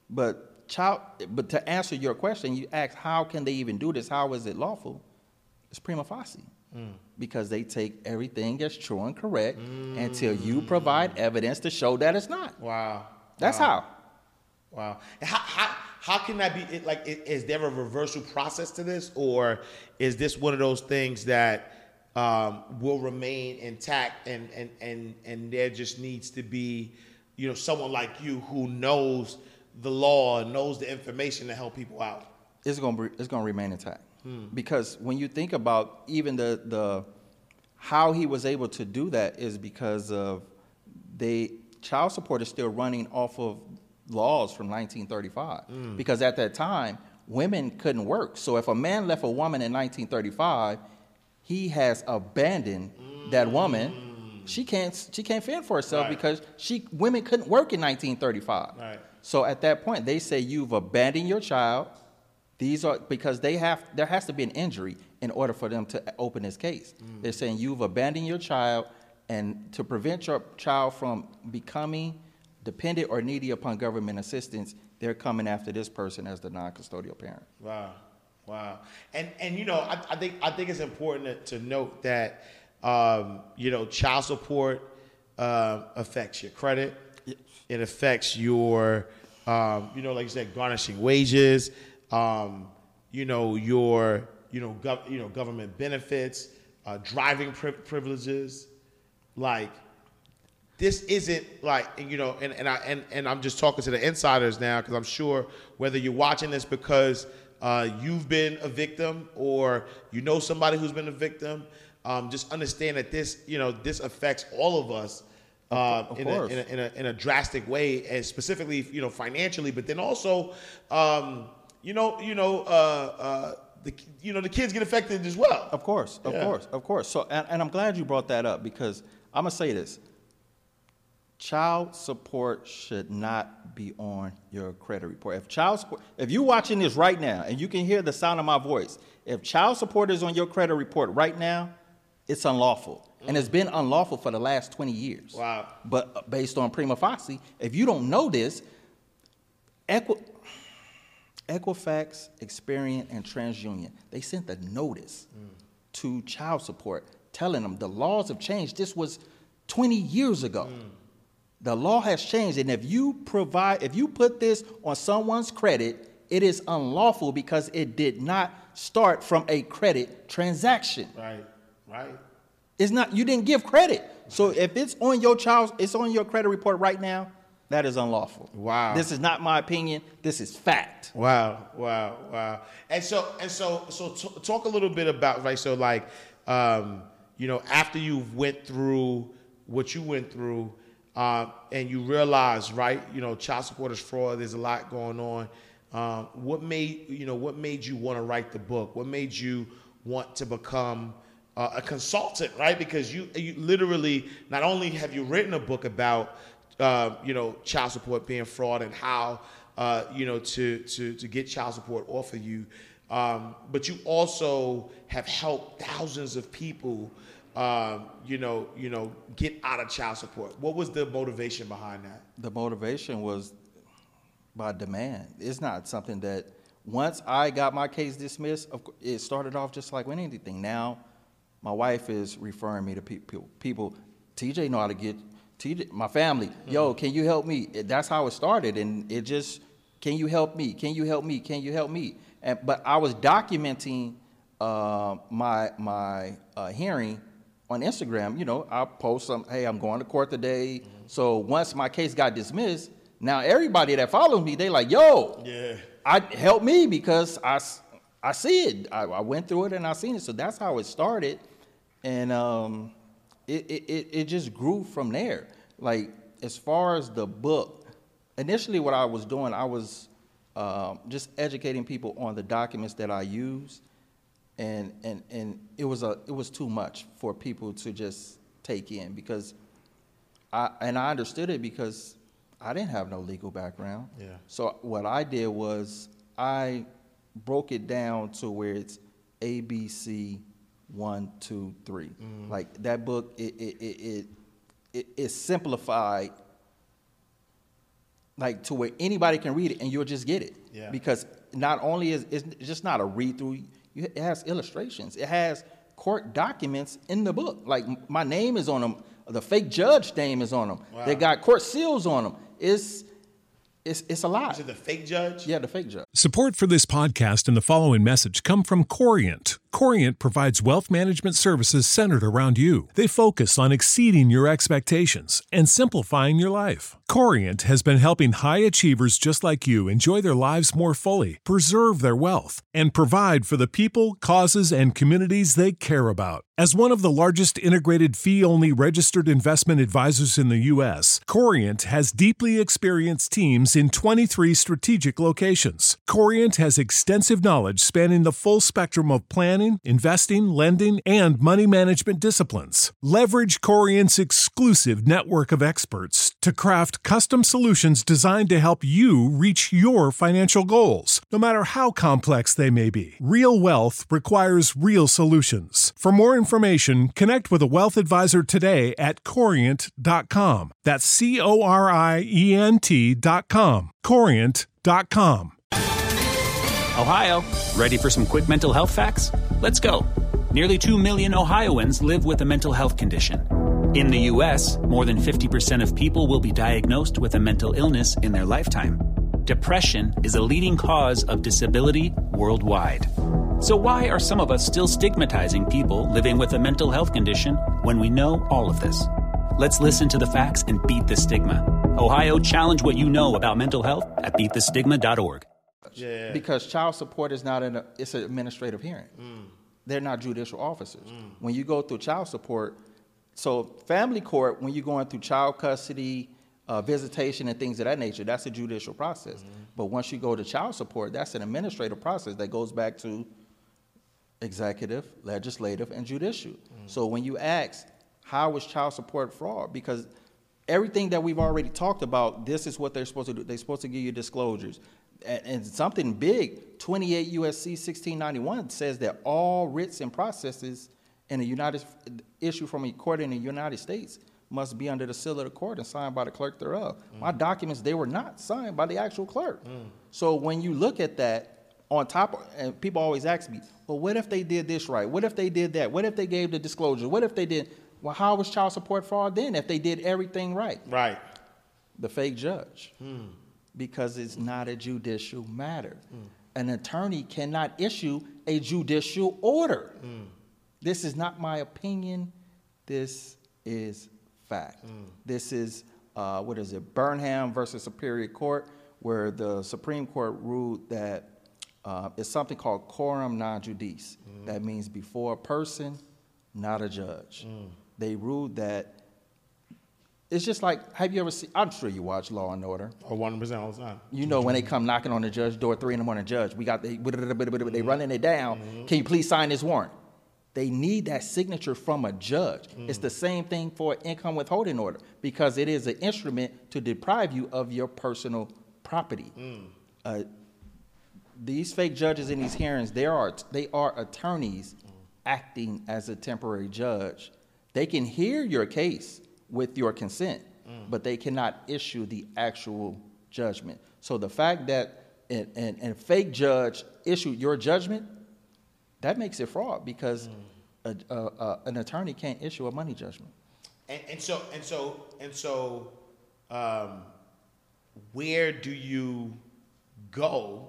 S3: But child, but to answer your question, you asked, how can they even do this? How is it lawful? It's prima facie. Mm. Because they take everything as true and correct mm. until you provide evidence to show that it's not.
S4: Wow.
S3: That's
S4: wow.
S3: how.
S4: Wow. How, how, how can that be, it, like, is there a reversal process to this? Or is this one of those things that um, will remain intact and, and, and, and there just needs to be, you know, someone like you who knows the law and knows the information to help people out?
S3: It's going to it's going to remain intact. Hmm. Because when you think about even the, the how he was able to do that is because of they child support is still running off of laws from nineteen thirty-five. Mm. Because at that time, women couldn't work. So if a man left a woman in nineteen thirty-five, he has abandoned mm. that woman. She can't she can't fend for herself right. because she women couldn't work in nineteen thirty-five. Right. So at that point, they say you've abandoned your child. These are because they have there has to be an injury in order for them to open this case. Mm. They're saying you've abandoned your child, and to prevent your child from becoming dependent or needy upon government assistance, they're coming after this person as the non-custodial parent.
S4: Wow, wow, and and you know I, I think I think it's important to, to note that um, you know child support uh, affects your credit. Yes. It affects your um, you know like you said garnishing wages. Um, you know your you know gov- you know government benefits, uh, driving pri- privileges, like. This isn't like, you know, and, and, I, and, and I'm just talking to the insiders now because I'm sure whether you're watching this because uh, you've been a victim or you know somebody who's been a victim, um, just understand that this, you know, this affects all of us uh,
S3: of
S4: in, a, in, a, in, a, in a drastic way, and specifically, you know, financially, but then also, um, you know, you know, uh, uh, the you know the kids get affected as well.
S3: Of course, of yeah. course, of course. So, and, and I'm glad you brought that up because I'm gonna say this. Child support should not be on your credit report. If child support, if you're watching this right now and you can hear the sound of my voice, if child support is on your credit report right now, it's unlawful. Mm. And it's been unlawful for the last twenty years.
S4: Wow.
S3: But based on prima facie, if you don't know this, Equi- Equifax, Experian, and TransUnion, they sent a notice mm. to child support telling them the laws have changed. This was twenty years ago. Mm. The law has changed, and if you provide, if you put this on someone's credit, it is unlawful because it did not start from a credit transaction.
S4: Right, right.
S3: It's not. You didn't give credit. So if it's on your child, it's on your credit report right now. that is unlawful.
S4: Wow.
S3: This is not my opinion. This is fact.
S4: Wow, wow, wow. And so, and so, so t- talk a little bit about, right, so like, um, you know, after you went through what you went through, uh, and you realized, right, you know, child support is fraud, there's a lot going on. Um, what made, you know, what made you want to write the book? What made you want to become uh, a consultant, right? Because you, you literally, not only have you written a book about, uh, you know, child support being fraud and how, uh, you know, to, to, to get child support off of you, um, but you also have helped thousands of people, um, you know, you know, get out of child support. What was the motivation behind that?
S3: The motivation was by demand. It's not something that once I got my case dismissed, of course, it started off just like with anything. Now, my wife is referring me to people. People, T J know how to get T J. My family, mm-hmm. Yo, can you help me? That's how it started, and it just, can you help me? Can you help me? Can you help me? And but I was documenting uh, my my uh, hearing on Instagram. You know, I post some, hey, I'm going to court today. Mm-hmm. So once my case got dismissed, now everybody that follows me, they like, yo,
S4: yeah,
S3: I help me because I, I see it. I, I went through it and I seen it. So that's how it started, and um, it, it it just grew from there. Like as far as the book, initially what I was doing, I was um, just educating people on the documents that I use, and and and it was a it was too much for people to just take in because I and I understood it because I didn't have no legal background.
S4: Yeah.
S3: So what I did was I broke it down to where it's A, B, C, one, two, three. Mm. Like that book, it it it it, it it's simplified, like to where anybody can read it and you'll just get it.
S4: Yeah.
S3: Because not only is it's just not a read through, it has illustrations. It has court documents in the book. Like my name is on them. The fake judge name is on them.
S4: Wow.
S3: They got court seals on them. It's it's it's a lot.
S4: Is it the fake judge?
S3: Yeah, the fake judge.
S5: Support for this podcast and the following message come from Corient. Corient provides wealth management services centered around you. They focus on exceeding your expectations and simplifying your life. Corient has been helping high achievers just like you enjoy their lives more fully, preserve their wealth, and provide for the people, causes, and communities they care about. As one of the largest integrated fee-only registered investment advisors in the U S, Corient has deeply experienced teams in twenty-three strategic locations. Corient has extensive knowledge spanning the full spectrum of planning, investing, lending, and money management disciplines. Leverage Corient's exclusive network of experts to craft custom solutions designed to help you reach your financial goals, no matter how complex they may be. Real wealth requires real solutions. For more information, connect with a wealth advisor today at corient dot com. That's C O R I E N T dot com. corient dot com.
S6: Ohio, ready for some quick mental health facts? Let's go. Nearly two million Ohioans live with a mental health condition. In the U S, more than fifty percent of people will be diagnosed with a mental illness in their lifetime. Depression is a leading cause of disability worldwide. So why are some of us still stigmatizing people living with a mental health condition when we know all of this? Let's listen to the facts and beat the stigma. Ohio, challenge what you know about mental health at beat the stigma dot org.
S4: Yeah.
S3: Because child support is not an, it's an administrative hearing. Mm. They're not judicial officers. Mm. When you go through child support, so family court, when you're going through child custody, uh, visitation, and things of that nature, that's a judicial process. Mm. But once you go to child support, that's an administrative process that goes back to executive, legislative, and judicial. Mm. So when you ask, how is child support fraud? Because everything that we've already talked about, this is what they're supposed to do. They're supposed to give you disclosures. And, and something big, twenty-eight U S C sixteen ninety-one says that all writs and processes in a United issue from a court in the United States must be under the seal of the court and signed by the clerk thereof. Mm. My documents, they were not signed by the actual clerk. Mm. So when you look at that, on top of, and people always ask me, well, what if they did this right? What if they did that? What if they gave the disclosure? What if they did? Well, how was child support fraud then if they did everything right?
S4: Right.
S3: The fake judge. Mm. Because it's not a judicial matter. Mm. An attorney cannot issue a judicial order. Mm. This is not my opinion. This is fact. Mm. This is uh, what is it, Burnham versus Superior Court, where the Supreme Court ruled that uh, it's something called coram non judice. Mm. That means before a person, not a judge. Mm. They ruled that it's just like, have you ever seen, I'm sure you watch Law and Order.
S4: Oh, one hundred percent all the time.
S3: You know when they come knocking on the judge door, three in the morning, judge, we got, they, mm-hmm. they running it down, mm-hmm. can you please sign this warrant? They need that signature from a judge. Mm. It's the same thing for income withholding order because it is an instrument to deprive you of your personal property. Mm. Uh, these fake judges in these hearings, they are, they are attorneys mm. acting as a temporary judge. They can hear your case with your consent, mm. but they cannot issue the actual judgment. So the fact that an, an, an fake judge issued your judgment, that makes it fraud because mm. a, a, a, an attorney can't issue a money judgment.
S4: And, and so, and so, and so, um, where do you go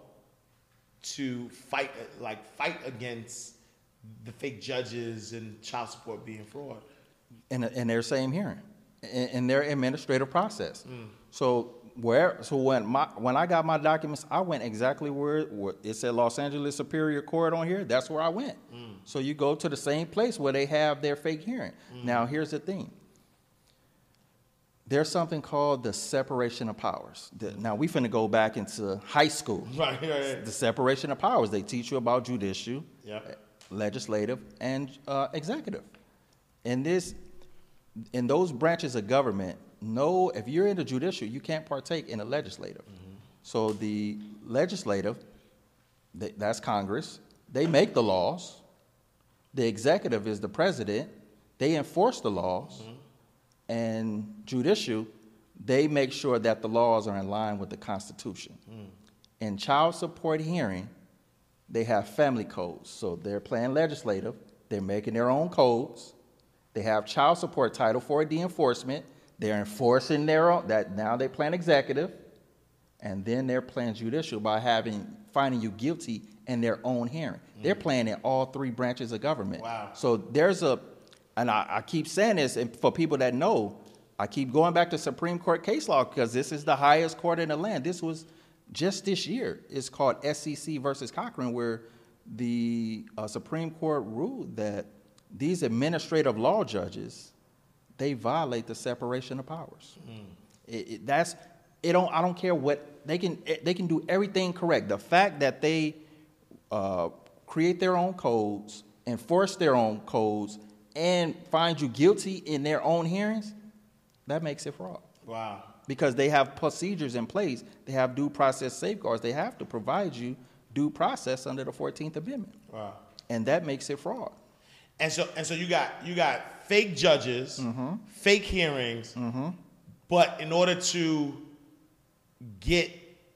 S4: to fight, like fight against the fake judges and child support being fraud?
S3: In, a, in their same hearing, in, in their administrative process. Mm. So where, so when my when I got my documents, I went exactly where, where it said Los Angeles Superior Court on here. That's where I went. Mm. So you go to the same place where they have their fake hearing. Mm. Now here's the thing. There's something called the separation of powers. The, now we finna go back into high school.
S4: Right, right, right.
S3: The separation of powers. They teach you about judicial,
S4: yep.
S3: legislative, and uh, executive. In this, in those branches of government, no, if you're in the judicial, you can't partake in the legislative. Mm-hmm. So the legislative, they, that's Congress, they make the laws. The executive is the president. They enforce the laws. Mm-hmm. And judicial, they make sure that the laws are in line with the Constitution. Mm. In child support hearing, they have family codes. So they're playing legislative. They're making their own codes. They have child support Title four D enforcement. They're enforcing their own, that now they're playing executive. And then they're playing judicial by having, finding you guilty in their own hearing. Mm. They're playing in all three branches of government.
S4: Wow.
S3: So there's a, and I, I keep saying this, and for people that know, I keep going back to Supreme Court case law because this is the highest court in the land. This was just this year. It's called S E C versus Cochran, where the uh, Supreme Court ruled that these administrative law judges, they violate the separation of powers. Mm. It, it, that's it. Don't I don't care what they can. They can do everything correct. The fact that they uh, create their own codes, enforce their own codes, and find you guilty in their own hearings, that makes it fraud.
S4: Wow.
S3: Because they have procedures in place. They have due process safeguards. They have to provide you due process under the fourteenth Amendment.
S4: Wow.
S3: And that makes it fraud.
S4: And so and so you got you got fake judges, mm-hmm. fake hearings, mm-hmm. but in order to get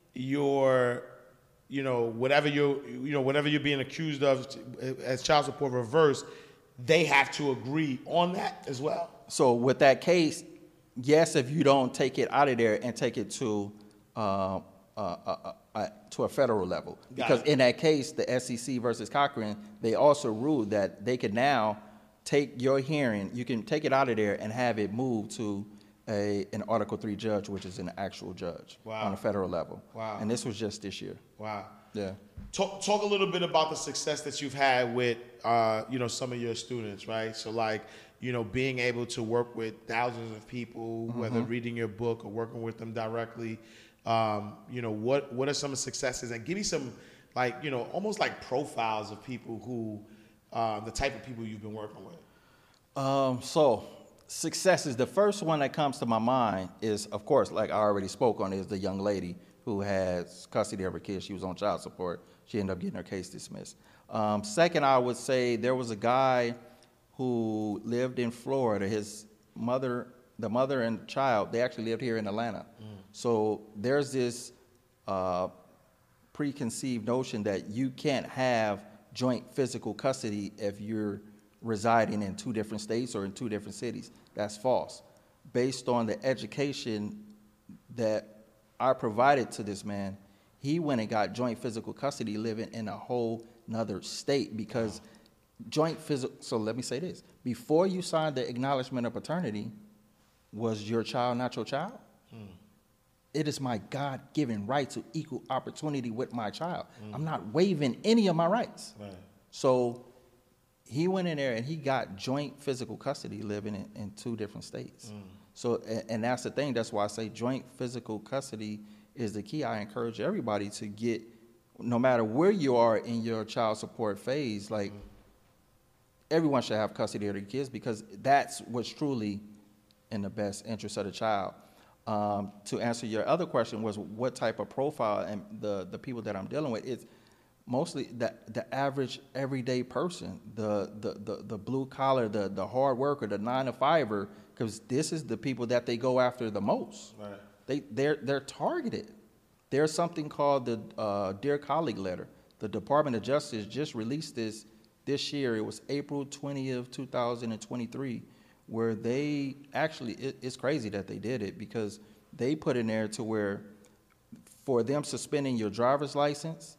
S4: your you know whatever you you know whatever you're being accused of as child support reversed, they have to agree on that as well.
S3: So with that case, yes, if you don't take it out of there and take it to uh, uh, uh, uh, to a federal level, Got because it. In that case, the S E C versus Cochran, they also ruled that they could now take your hearing, you can take it out of there and have it moved to a an Article three judge, which is an actual judge wow. on a federal level.
S4: Wow!
S3: And this was just this year.
S4: Wow!
S3: Yeah.
S4: Talk talk a little bit about the success that you've had with uh, you know some of your students, right? So like. You know, being able to work with thousands of people, mm-hmm. whether reading your book or working with them directly, um, you know, what what are some of the successes? And give me some, like, you know, almost like profiles of people who, uh, the type of people you've been working with.
S3: Um, so, successes, the first one that comes to my mind is, of course, like I already spoke on, is the young lady who has custody of her kids. She was on child support. She ended up getting her case dismissed. Um, second, I would say there was a guy who lived in Florida. His mother, the mother and child, they actually lived here in Atlanta. Mm. So there's this uh, preconceived notion that you can't have joint physical custody if you're residing in two different states or in two different cities. That's false. Based on the education that I provided to this man, he went and got joint physical custody living in a whole nother state because joint physical, so let me say this. Before you sign the acknowledgement of paternity, was your child not your child? Mm. It is my God-given right to equal opportunity with my child. Mm. I'm not waiving any of my rights. Right. So he went in there and he got joint physical custody living in, in two different states. Mm. So, and, and that's the thing. That's why I say joint physical custody is the key. I encourage everybody to get, no matter where you are in your child support phase, like mm. everyone should have custody of their kids because that's what's truly in the best interest of the child. Um, to answer your other question was what type of profile and the, the people that I'm dealing with, it's mostly the, the average everyday person, the, the, the, the blue collar, the, the hard worker, the nine to fiver, because this is the people that they go after the most. Right. They, they're, they're targeted. There's something called the uh, Dear Colleague Letter. The Department of Justice just released this this year. It was April twentieth, two thousand twenty-three, where they actually, it, it's crazy that they did it because they put in there to where for them suspending your driver's license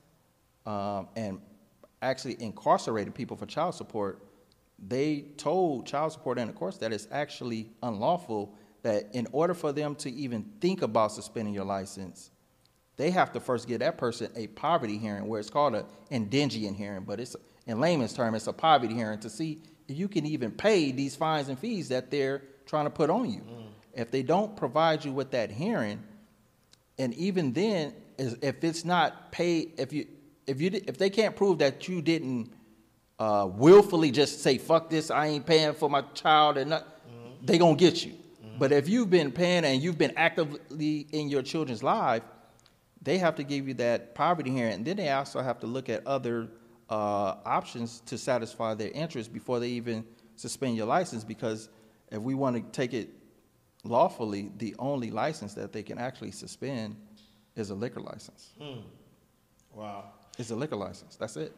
S3: um, and actually incarcerating people for child support, they told child support and the courts that it's actually unlawful, that in order for them to even think about suspending your license, they have to first give that person a poverty hearing, where it's called an indigent hearing, but it's in layman's term, it's a poverty hearing to see if you can even pay these fines and fees that they're trying to put on you. Mm. If they don't provide you with that hearing, and even then, if it's not paid, if you if you if they can't prove that you didn't uh, willfully just say fuck this, I ain't paying for my child, and not, mm. they gonna get you. Mm. But if you've been paying and you've been actively in your children's life, they have to give you that poverty hearing, and then they also have to look at other uh, options to satisfy their interests before they even suspend your license. Because if we want to take it lawfully, the only license that they can actually suspend is a liquor license. Hmm.
S4: Wow,
S3: it's a liquor license. That's it.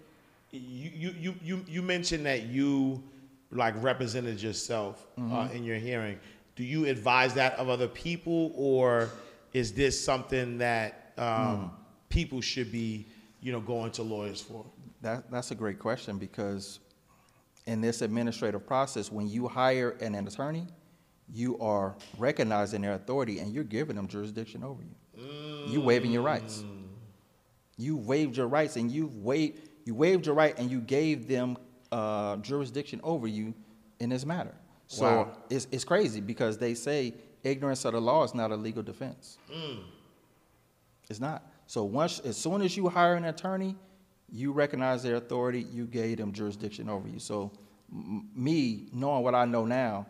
S4: You you you you mentioned that you like represented yourself mm-hmm. uh, in your hearing. Do you advise that of other people, or is this something that Um, mm. people should be, you know, going to lawyers for?
S3: That, that's a great question, because in this administrative process, when you hire an, an attorney, you are recognizing their authority and you're giving them jurisdiction over you. Mm. You waiving your rights. You waived your rights, and you waived you waived your right, and you gave them uh, jurisdiction over you in this matter. So wow. it's it's crazy, because they say ignorance of the law is not a legal defense. Mm. It's not. So once, as soon as you hire an attorney, you recognize their authority, you gave them jurisdiction over you. So m- me, knowing what I know now,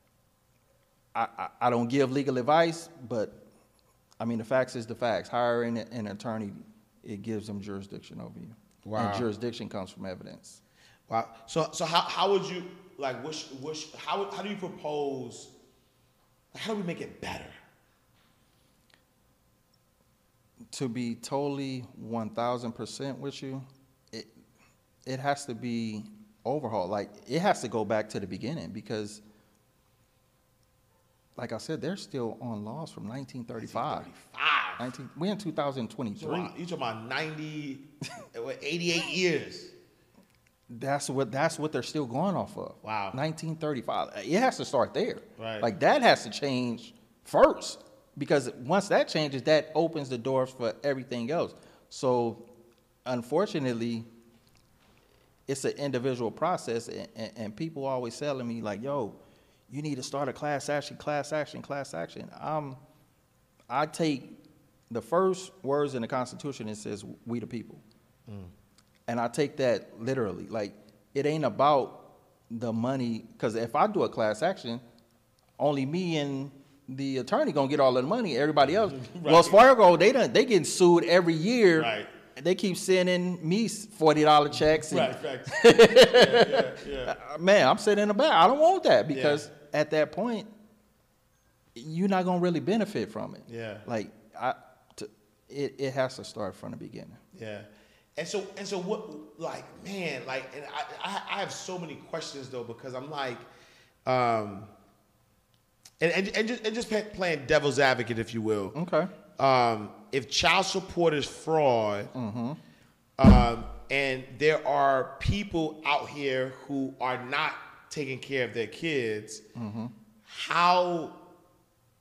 S3: I, I, I don't give legal advice, but I mean, the facts is the facts. Hiring an attorney, it gives them jurisdiction over you. Wow. And jurisdiction comes from evidence.
S4: Wow. So so how, how would you, like, wish, wish, how, how do you propose, how do we make it better?
S3: To be totally one thousand percent with you, it it has to be overhauled. Like, it has to go back to the beginning, because, like I said, they're still on laws from nineteen thirty-five. nineteen thirty-five. nineteen, we're in two thousand twenty-three.
S4: You're talking about ninety, eighty-eight years.
S3: That's what that's what they're still going off of.
S4: Wow.
S3: nineteen thirty-five. It has to start there.
S4: Right.
S3: Like, that has to change first. Because once that changes, that opens the doors for everything else. So, unfortunately, it's an individual process, and, and, and people always telling me, like, yo, you need to start a class action, class action, class action. Um, I take the first words in the Constitution, it says, we the people. Mm. And I take that literally. Like, it ain't about the money, because if I do a class action, only me and the attorney gonna get all of the money. Everybody else, right. Wells Fargo, they done they getting sued every year.
S4: Right.
S3: They keep sending me forty dollar checks. And,
S4: right. Right. yeah, yeah, yeah.
S3: Man, I'm sitting in the back. I don't want that, because yeah. at that point, you're not gonna really benefit from it.
S4: Yeah.
S3: Like I, to, it it has to start from the beginning.
S4: Yeah. And so and so what? Like, man, like, and I I, I have so many questions though, because I'm like, um. And, and, and, just, and just playing devil's advocate, if you will.
S3: Okay.
S4: Um, if child support is fraud,
S3: mm-hmm.
S4: um, and there are people out here who are not taking care of their kids,
S3: mm-hmm.
S4: how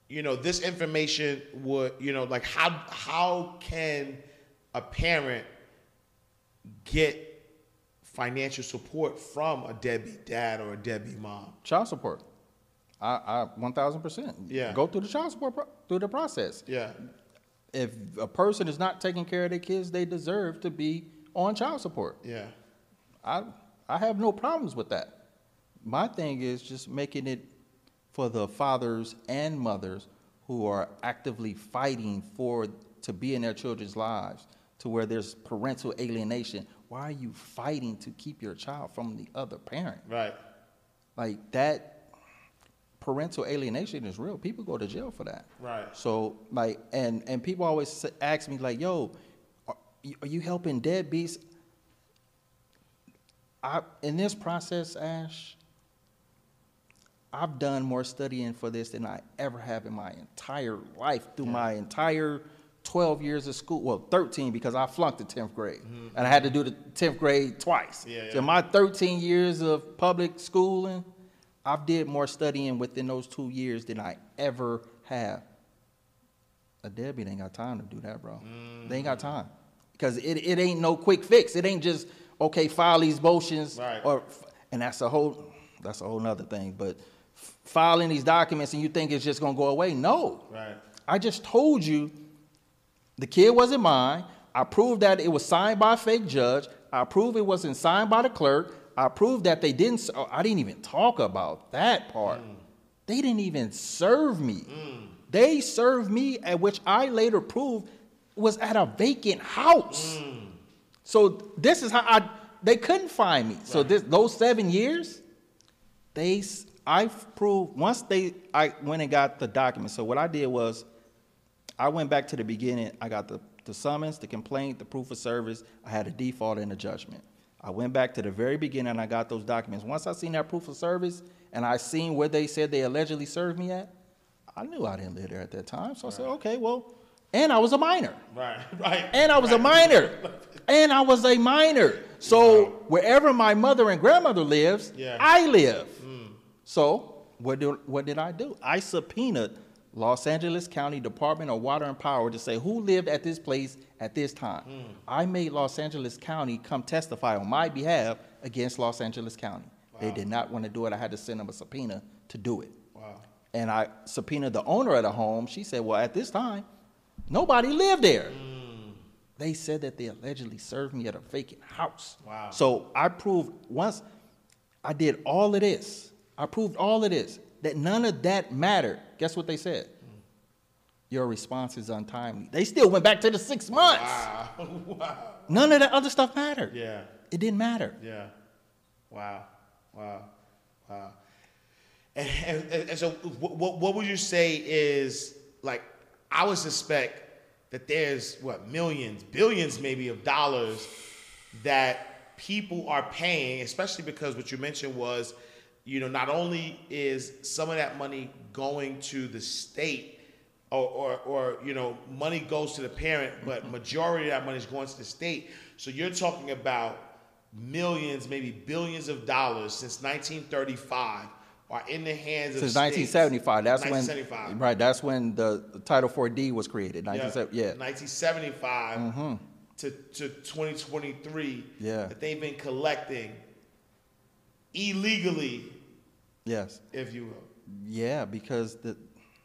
S4: you know, this information would, you know, like how how can a parent get financial support from a deadbeat dad or a deadbeat mom?
S3: Child support. I, I one thousand percent.
S4: Yeah.
S3: Go through the child support pro- through the process.
S4: Yeah.
S3: If a person is not taking care of their kids, they deserve to be on child support.
S4: Yeah.
S3: I I have no problems with that. My thing is just making it for the fathers and mothers who are actively fighting for to be in their children's lives, to where there's parental alienation. Why are you fighting to keep your child from the other parent?
S4: Right.
S3: Like that. Parental alienation is real. People go to jail for that.
S4: Right.
S3: So like, and and people always say, ask me like, "Yo, are, are you helping deadbeats?" I in this process, Ash, I've done more studying for this than I ever have in my entire life through yeah. my entire twelve years of school. Well, thirteen because I flunked the tenth grade, mm-hmm. and I had to do the tenth grade twice.
S4: Yeah, yeah.
S3: So my thirteen years of public schooling, I've did more studying within those two years than I ever have. A deadbeat ain't got time to do that, bro. Mm. They ain't got time. Because it, it ain't no quick fix. It ain't just, okay, file these motions.
S4: Right.
S3: Or, and that's a whole, that's a whole nother thing. But filing these documents and you think it's just going to go away. No.
S4: Right.
S3: I just told you the kid wasn't mine. I proved that it was signed by a fake judge. I proved it wasn't signed by the clerk. I proved that they didn't, I didn't even talk about that part. Mm. They didn't even serve me. Mm. They served me, at which I later proved was at a vacant house. Mm. So this is how I, they couldn't find me. Right. So this, those seven years, they, I proved, once they, I went and got the documents. So what I did was, I went back to the beginning. I got the, the summons, the complaint, the proof of service. I had a default and a judgment. I went back to the very beginning and I got those documents. Once I seen that proof of service and I seen where they said they allegedly served me at, I knew I didn't live there at that time. So right. I said, okay, well, and I was a minor.
S4: Right, right.
S3: And I was
S4: right.
S3: a minor. And I was a minor. So wow. wherever my mother and grandmother lives, yeah. I live. Mm. So what, do, what did I do? I subpoenaed Los Angeles County Department of Water and Power to say who lived at this place at this time. Mm. I made Los Angeles County come testify on my behalf against Los Angeles County. Wow. They did not want to do it. I had to send them a subpoena to do it.
S4: Wow.
S3: And I subpoenaed the owner of the home. She said, well, at this time, nobody lived there. Mm. They said that they allegedly served me at a vacant house.
S4: Wow.
S3: So I proved, once I did all of this, I proved all of this, that none of that mattered. Guess what they said? Mm. Your response is untimely. They still went back to the six months.
S4: Wow. Wow.
S3: None of that other stuff mattered.
S4: Yeah.
S3: It didn't matter.
S4: Yeah. Wow. Wow. Wow. And, and, and so what, what would you say is, like, I would suspect that there's, what, millions, billions maybe of dollars that people are paying, especially because what you mentioned was, you know, not only is some of that money going to the state or, or, or, you know, money goes to the parent, but majority of that money is going to the state. So you're talking about millions, maybe billions of dollars since nineteen thirty-five are in the hands of
S3: since
S4: states.
S3: nineteen seventy-five. That's
S4: nineteen seventy-five.
S3: when right. That's when the Title four D was created. nineteen seventy, yeah.
S4: nineteen seventy-five
S3: mm-hmm.
S4: to to twenty twenty-three.
S3: Yeah.
S4: That they've been collecting illegally.
S3: Yes.
S4: If you will.
S3: Yeah, because the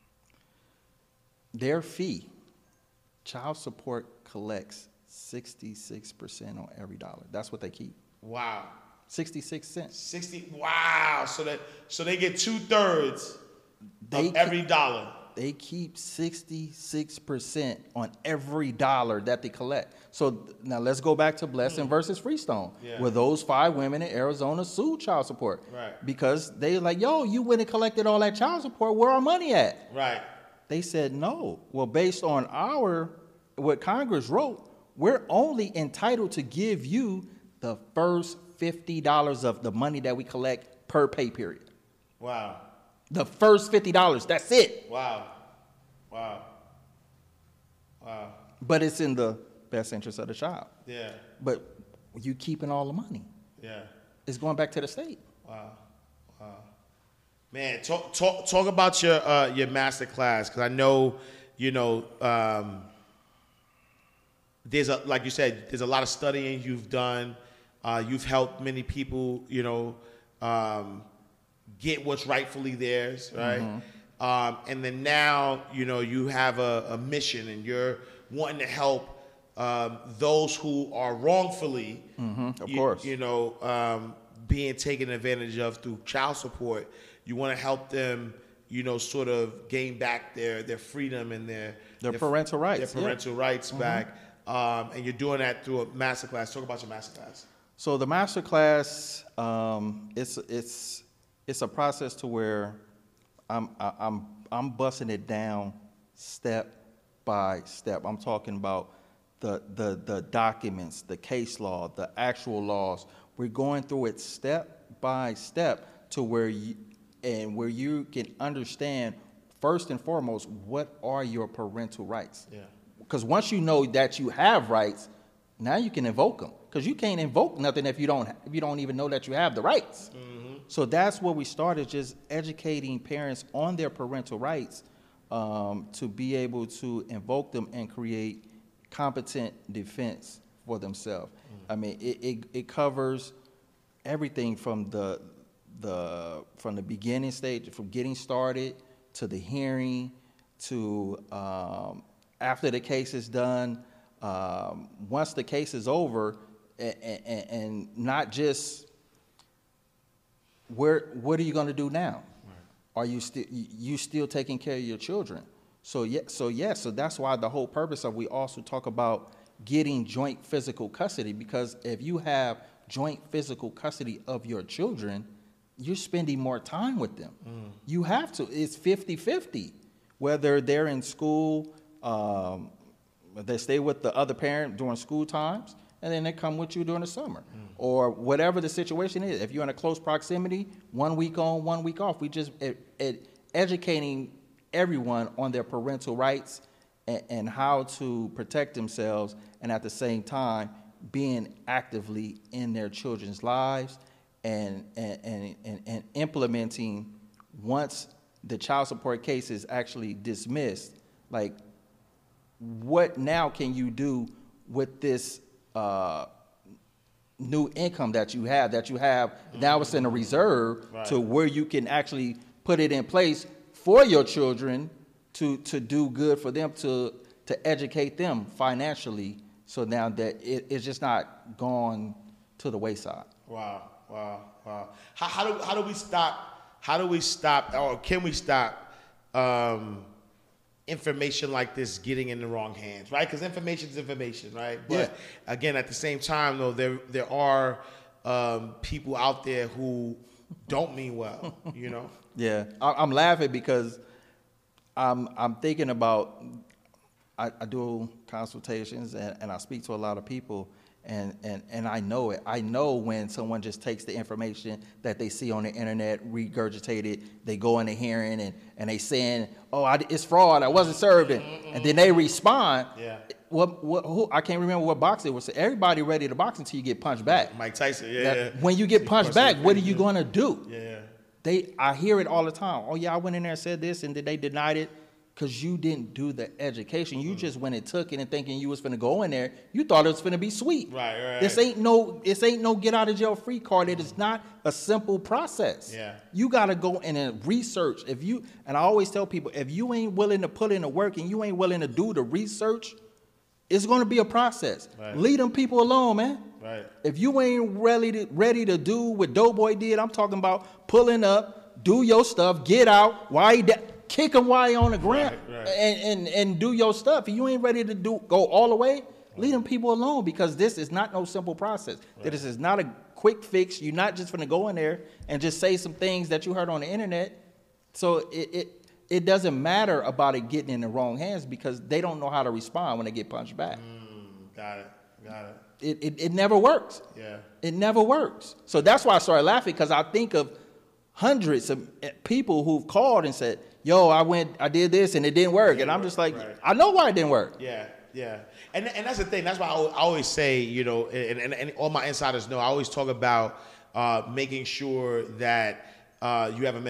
S3: their fee, child support collects sixty-six percent on every dollar. That's what they keep.
S4: Wow.
S3: sixty-six cents.
S4: sixty. Wow. So that so they get two thirds
S3: they
S4: of every dollar.
S3: They keep sixty-six percent on every dollar that they collect. So now let's go back to Blessing mm. versus Freestone,
S4: yeah.
S3: where those five women in Arizona sued child support.
S4: Right.
S3: Because they like, yo, you went and collected all that child support. Where our money at?
S4: Right.
S3: They said no. Well, based on our, what Congress wrote, we're only entitled to give you the first fifty dollars of the money that we collect per pay period.
S4: Wow.
S3: The first fifty dollars, that's it.
S4: Wow. Wow. Wow.
S3: But it's in the best interest of the child.
S4: Yeah.
S3: But you keeping all the money.
S4: Yeah.
S3: It's going back to the state.
S4: Wow. Wow. Man, talk talk talk about your uh, your master class, because I know, you know, um, there's a like you said, there's a lot of studying you've done. Uh, you've helped many people, you know, um, get what's rightfully theirs, right? Mm-hmm. Um, and then now, you know, you have a, a mission, and you're wanting to help um, those who are wrongfully,
S3: mm-hmm, of
S4: you,
S3: course,
S4: you know, um, being taken advantage of through child support. You want to help them, you know, sort of gain back their, their freedom and their
S3: their, their parental rights,
S4: their parental
S3: yeah.
S4: rights
S3: mm-hmm.
S4: back. Um, and you're doing that through a masterclass. Talk about your masterclass.
S3: So the masterclass, um, it's it's it's a process to where I'm I'm I'm busting it down step by step. I'm talking about the the the documents, the case law, the actual laws. We're going through it step by step to where you and where you can understand first and foremost what are your parental rights.
S4: Yeah.
S3: Because once you know that you have rights, now you can invoke them. Because you can't invoke nothing if you don't if you don't even know that you have the rights. Mm-hmm. So that's where we started, just educating parents on their parental rights um, to be able to invoke them and create competent defense for themselves. Mm-hmm. I mean, it, it, it covers everything from the the from the beginning stage, from getting started to the hearing to um, after the case is done. Um, once the case is over, and, and, and not just where, what are you going to do now? Right. Are you still you still taking care of your children? So yeah, so yeah, so that's why the whole purpose of we also talk about getting joint physical custody, because if you have joint physical custody of your children, you're spending more time with them. Mm. You have to. It's fifty-fifty, whether they're in school. Um, They stay with the other parent during school times, and then they come with you during the summer. Mm. Or whatever the situation is. If you're in a close proximity, one week on, one week off. We just it, it, educating everyone on their parental rights and, and how to protect themselves, and at the same time being actively in their children's lives and and, and, and, and implementing once the child support case is actually dismissed, like, what now can you do with this uh, new income that you have, that you have now it's in a reserve, right, to where you can actually put it in place for your children to, to do good for them, to to educate them financially, so now that it, it's just not gone to the wayside.
S4: Wow, wow, wow. How, how, do, how do we stop, how do we stop, or can we stop um, information like this getting in the wrong hands, right? Because information is information, right? But yeah, again, at the same time, though, there there are um, people out there who don't mean well, you know?
S3: Yeah, I, I'm laughing because I'm I'm thinking about, I, I do consultations and, and I speak to a lot of people, and, and, and I know it. I know when someone just takes the information that they see on the internet, regurgitate it, they go in the hearing and, and they saying, oh, I, it's fraud, I wasn't served, and, and then they respond. Yeah. What, what, who, I can't remember what box it was. Everybody ready to box until you get punched back.
S4: Mike Tyson, yeah.
S3: That,
S4: yeah.
S3: When you get punched back, what are you going to do?
S4: Yeah.
S3: They, I hear it all the time. Oh, yeah, I went in there and said this, and then they denied it. Because you didn't do the education. You mm. just went and took it and thinking you was finna go in there. You thought it was finna be sweet.
S4: Right, right.
S3: This ain't no, this ain't no get out of jail free card. It is not a simple process.
S4: Yeah.
S3: You gotta go in and research. If you, and I always tell people, if you ain't willing to put in the work and you ain't willing to do the research, it's gonna be a process. Right. Leave them people alone, man.
S4: Right.
S3: If you ain't ready to, ready to do what Doughboy did, I'm talking about pulling up, do your stuff, get out, why he de- kick them while you're on the ground, right, right. And, and, and do your stuff. If you ain't ready to do go all the way, leave them people alone, because this is not no simple process. Right. This is not a quick fix. You're not just going to go in there and just say some things that you heard on the internet. So it, it it doesn't matter about it getting in the wrong hands, because they don't know how to respond when they get punched back.
S4: Mm, got it. Got it.
S3: It, it. it never works.
S4: Yeah.
S3: It never works. So that's why I started laughing, because I think of hundreds of people who've called and said, yo, I went, I did this and it didn't work. And I'm
S4: work,
S3: just like,
S4: right.
S3: I know why it didn't work.
S4: Yeah, yeah. And and that's the thing. That's why I always say, you know, and, and, and all my insiders know, I always talk about uh, making sure that uh, you have a mentor.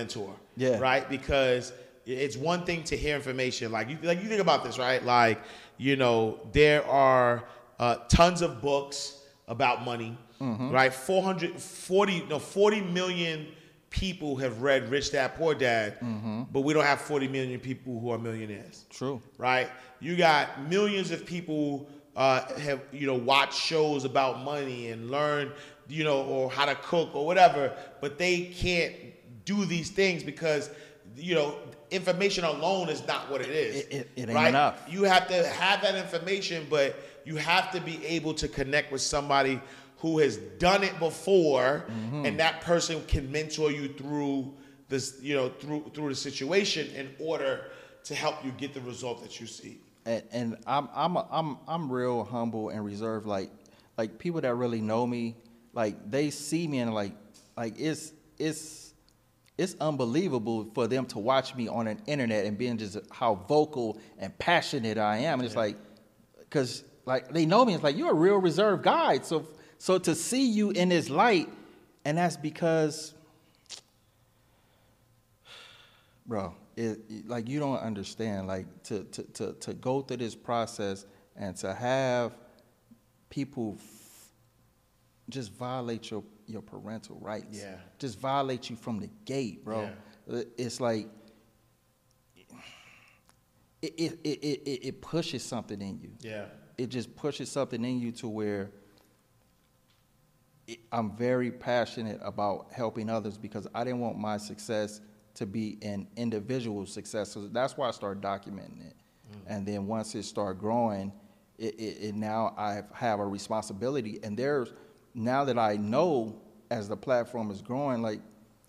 S3: Yeah.
S4: Right? Because it's one thing to hear information. Like you, like you think about this, right? Like, you know, there are uh, tons of books about money, mm-hmm. right? four hundred forty, no, forty million people have read Rich Dad Poor Dad, mm-hmm. but we don't have forty million people who are millionaires.
S3: True.
S4: Right? You got millions of people uh, have, you know, watched shows about money and learn, you know, or how to cook or whatever, but they can't do these things because, you know, information alone is not what it is.
S3: It, it, it ain't
S4: right?
S3: enough.
S4: You have to have that information, but you have to be able to connect with somebody who has done it before, mm-hmm. and that person can mentor you through this, you know, through through the situation in order to help you get the result that you see.
S3: And, and I'm I'm I'm I'm real humble and reserved. Like like people that really know me, like they see me and like like it's it's it's unbelievable for them to watch me on an internet and being just how vocal and passionate I am. And it's yeah. like, because like they know me. It's like, you're a real reserved guy. So. So to see you in this light, and that's because, bro, it, it, like you don't understand, like to, to, to, to go through this process and to have people f- just violate your, your parental rights.
S4: Yeah.
S3: Just violate you from the gate, bro. Yeah. It's like, it, it, it, it, it pushes something in you.
S4: Yeah.
S3: It just pushes something in you to where I'm very passionate about helping others because I didn't want my success to be an individual success. So that's why I started documenting it. Mm. And then once it started growing, it, it, it now I have a responsibility. And there's, now that I know as the platform is growing, like,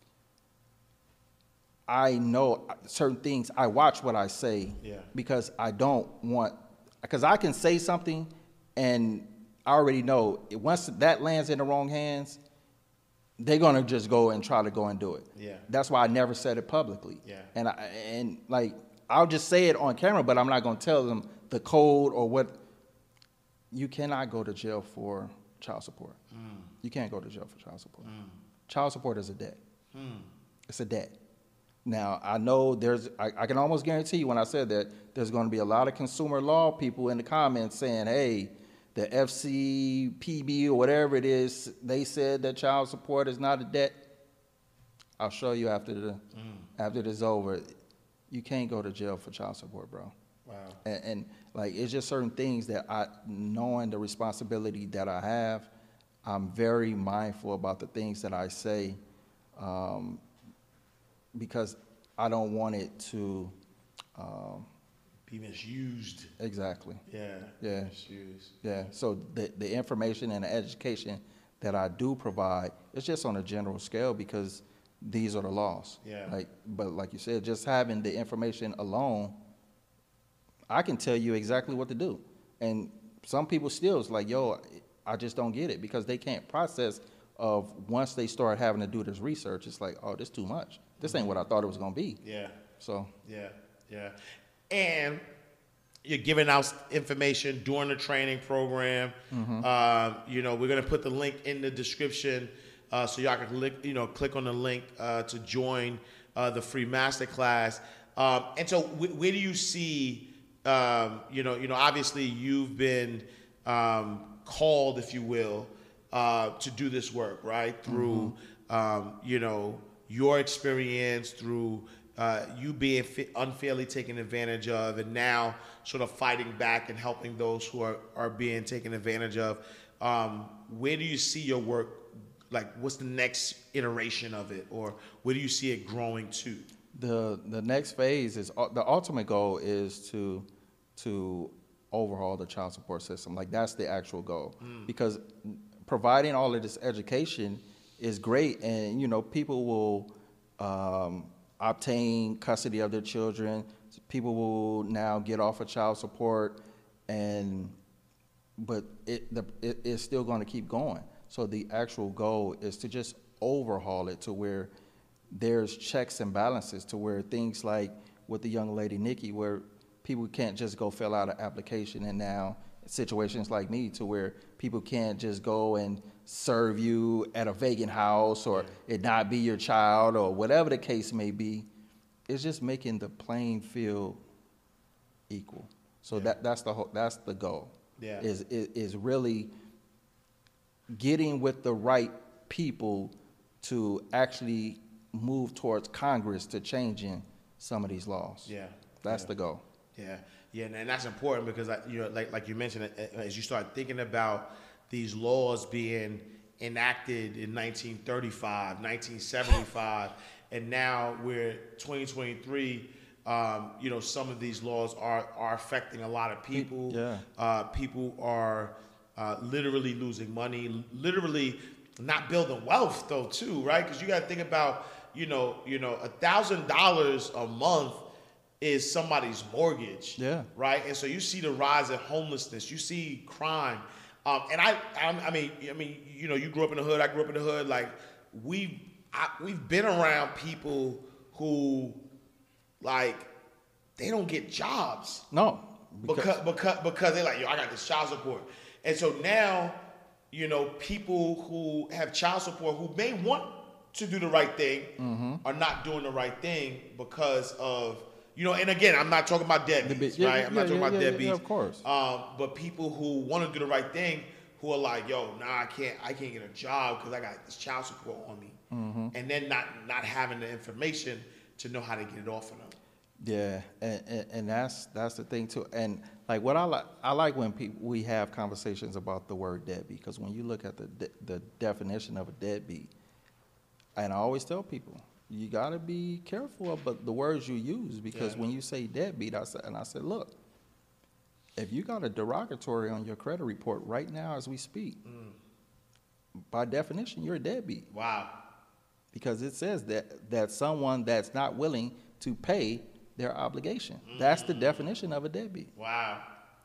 S3: I know certain things, I watch what I say
S4: yeah.
S3: because I don't want, because I can say something and I already know once that lands in the wrong hands, they're gonna just go and try to go and do it.
S4: Yeah.
S3: That's why I never said it publicly.
S4: Yeah.
S3: And I, and like I'll just say it on camera, but I'm not gonna tell them the code or what. You cannot go to jail for child support. Mm. You can't go to jail for child support. Mm. Child support is a debt. Mm. It's a debt. Now I know there's. I, I can almost guarantee you when I said that there's going to be a lot of consumer law people in the comments saying, "Hey, the F C P B or whatever it is, they said that child support is not a debt." I'll show you after the mm. after this is over. You can't go to jail for child support, bro.
S4: Wow.
S3: And, and like it's just certain things that I, knowing the responsibility that I have, I'm very mindful about the things that I say, um, because I don't want it to. Um,
S4: Be misused.
S3: Exactly.
S4: Yeah.
S3: Yeah.
S4: Misused.
S3: Yeah. So the the information and the education that I do provide, it's just on a general scale because these are the laws.
S4: Yeah.
S3: Like, but like you said, just having the information alone, I can tell you exactly what to do. And some people still is like, yo, I just don't get it because they can't process of once they start having to do this research, it's like, oh, this too much. This ain't what I thought it was gonna be.
S4: Yeah.
S3: So.
S4: Yeah. Yeah. And you're giving out information during the training program. Mm-hmm. Uh, you know, we're gonna put the link in the description uh, so y'all can click, you know, click on the link uh, to join uh, the free masterclass. Um, and so, wh- where do you see? Um, you know, you know, obviously you've been um, called, if you will, uh, to do this work, right? Through, mm-hmm. um, you know, your experience, through. Uh, you being fi- unfairly taken advantage of, and now sort of fighting back and helping those who are, are being taken advantage of. Um, where do you see your work? Like, what's the next iteration of it, or where do you see it growing to?
S3: The the next phase is uh, the ultimate goal is to to overhaul the child support system. Like that's the actual goal, mm. because providing all of this education is great, and you know people will. Um, obtain custody of their children. People will now get off of child support, and but it, the, it it's still going to keep going. So the actual goal is to just overhaul it to where there's checks and balances, to where things like with the young lady Nikki, where people can't just go fill out an application, and now situations like me to where people can't just go and serve you at a vacant house or it not be your child or whatever the case may be. it's just making the playing field equal. So
S4: Yeah.
S3: that that's the whole, that's the goal.
S4: Yeah.
S3: Is, is is really getting with the right people to actually move towards Congress to changing some of these laws.
S4: Yeah.
S3: That's
S4: yeah.
S3: the goal.
S4: Yeah, yeah, and that's important because, I, you know, like like you mentioned, as you start thinking about these laws being enacted in nineteen thirty-five, nineteen seventy-five, and now we're twenty twenty-three. Um, you know, some of these laws are are affecting a lot of people.
S3: Yeah.
S4: Uh, people are uh, literally losing money, literally not building wealth though too, right? Because you got to think about, you know, you know, a thousand dollars a month is somebody's mortgage,
S3: Yeah.
S4: right? And so you see the rise of homelessness, you see crime, um, and I, I, I mean, I mean, you know, you grew up in the hood, I grew up in the hood. Like we, I, we've been around people who, like, they don't get jobs
S3: No.
S4: because because because they're like, yo, I got this child support, and so now, you know, people who have child support who may want to do the right thing
S3: Mm-hmm.
S4: are not doing the right thing because of. You know, and again, I'm not talking about deadbeats,
S3: Yeah,
S4: right? I'm
S3: yeah,
S4: not talking
S3: yeah,
S4: about
S3: yeah,
S4: deadbeats.
S3: yeah, of course.
S4: Um, but people who want to do the right thing, who are like, "Yo, nah, I can't, I can't get a job because I got this child support on me,"
S3: Mm-hmm.
S4: and then not not having the information to know how to get it off of them.
S3: Yeah, and, and, and that's that's the thing too. And like what I like, I like when people we have conversations about the word deadbeat, because when you look at the de- the definition of a deadbeat, and I always tell people, you got to be careful about the words you use, because
S4: Yeah.
S3: when you say deadbeat, I said, and I said, look, if you got a derogatory on your credit report right now as we speak,
S4: Mm.
S3: by definition, you're a deadbeat,
S4: Wow.
S3: because it says that that someone that's not willing to pay their obligation. That's the definition of a deadbeat.
S4: Wow.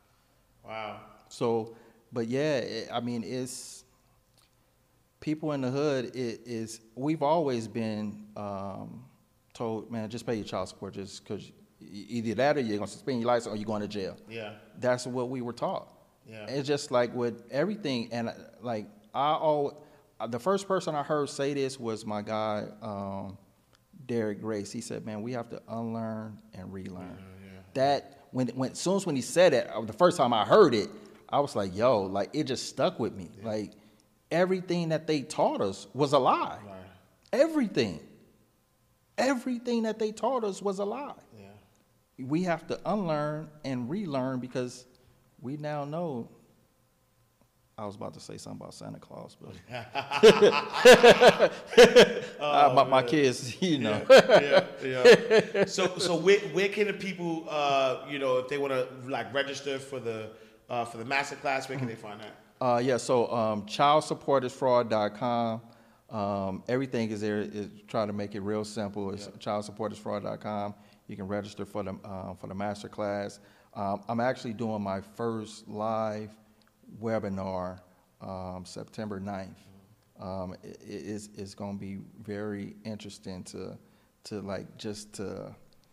S4: Wow.
S3: So, but yeah, it, I mean, it's people in the hood. It is we've always been um, told, man, just pay your child support, just because either that or you're gonna suspend your license or you're going to jail.
S4: Yeah.
S3: That's what we were taught.
S4: Yeah.
S3: It's just like with everything, and uh, like I always, the first person I heard say this was my guy, um, Derek Grace. He said, "Man, we have to unlearn and relearn."
S4: Yeah, yeah.
S3: That when when as soon as when he said it, uh, the first time I heard it, I was like, "Yo!" Like it just stuck with me.
S4: Yeah.
S3: Like everything that they taught us was a lie.
S4: Right.
S3: Everything, everything that they taught us was a lie.
S4: Yeah.
S3: We have to unlearn and relearn, because we now know. I was about to say something about Santa Claus, but uh, my, my kids, you know.
S4: yeah, yeah. So, so where, where can the people, uh, you know, if they want to like register for the uh, for the master class, where can they find that?
S3: Uh, yeah, so um, child supporters fraud dot com. Um, everything is there. Is trying to make it real simple. It's
S4: Yep.
S3: child supporters fraud dot com. You can register for the uh, for the master class. Um, I'm actually doing my first live webinar um, September ninth. Um, it, it's it's going to be very interesting to to like just to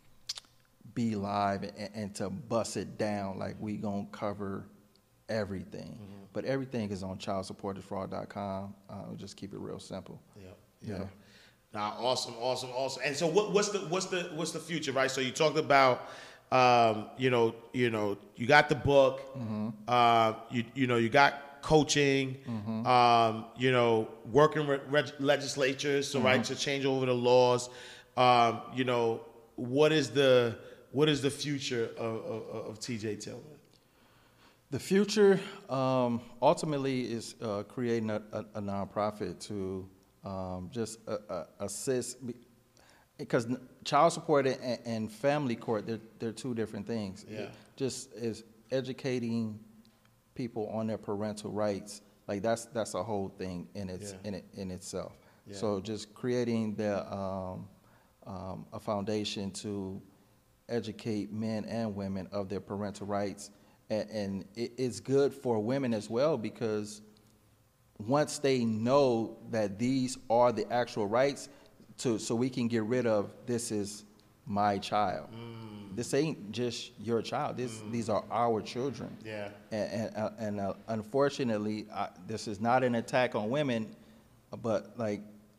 S3: be live and, and to bust it down. Like we gonna cover everything,
S4: Mm-hmm.
S3: but everything is on child supporters fraud dot com. Uh, we'll just keep it real simple.
S4: Yep. Yep.
S3: Yeah.
S4: Nah, awesome, awesome, awesome. And so, what, what's the what's the what's the future, right? So you talked about, um, you know, you know, you got the book,
S3: Mm-hmm.
S4: uh, you you know, you got coaching,
S3: Mm-hmm.
S4: um, you know, working with reg- legislatures, so right to change over the laws. Um, you know, what is the what is the future of, of, of T J Tillman?
S3: The future um, ultimately is uh, creating a, a, a nonprofit to um, just uh, uh, assist, because child support and, and family court, they're, they're two different things.
S4: Yeah.
S3: It just is educating people on their parental rights. Like that's that's a whole thing in its
S4: Yeah.
S3: in it in itself.
S4: Yeah.
S3: So just creating the um, um, a foundation to educate men and women of their parental rights. And, and it, it's good for women as well, because once they know that these are the actual rights, to so we can get rid of this is my child.
S4: Mm.
S3: This ain't just your child. This
S4: Mm.
S3: these are our children.
S4: Yeah.
S3: And and, uh, and uh, unfortunately, I, this is not an attack on women, but like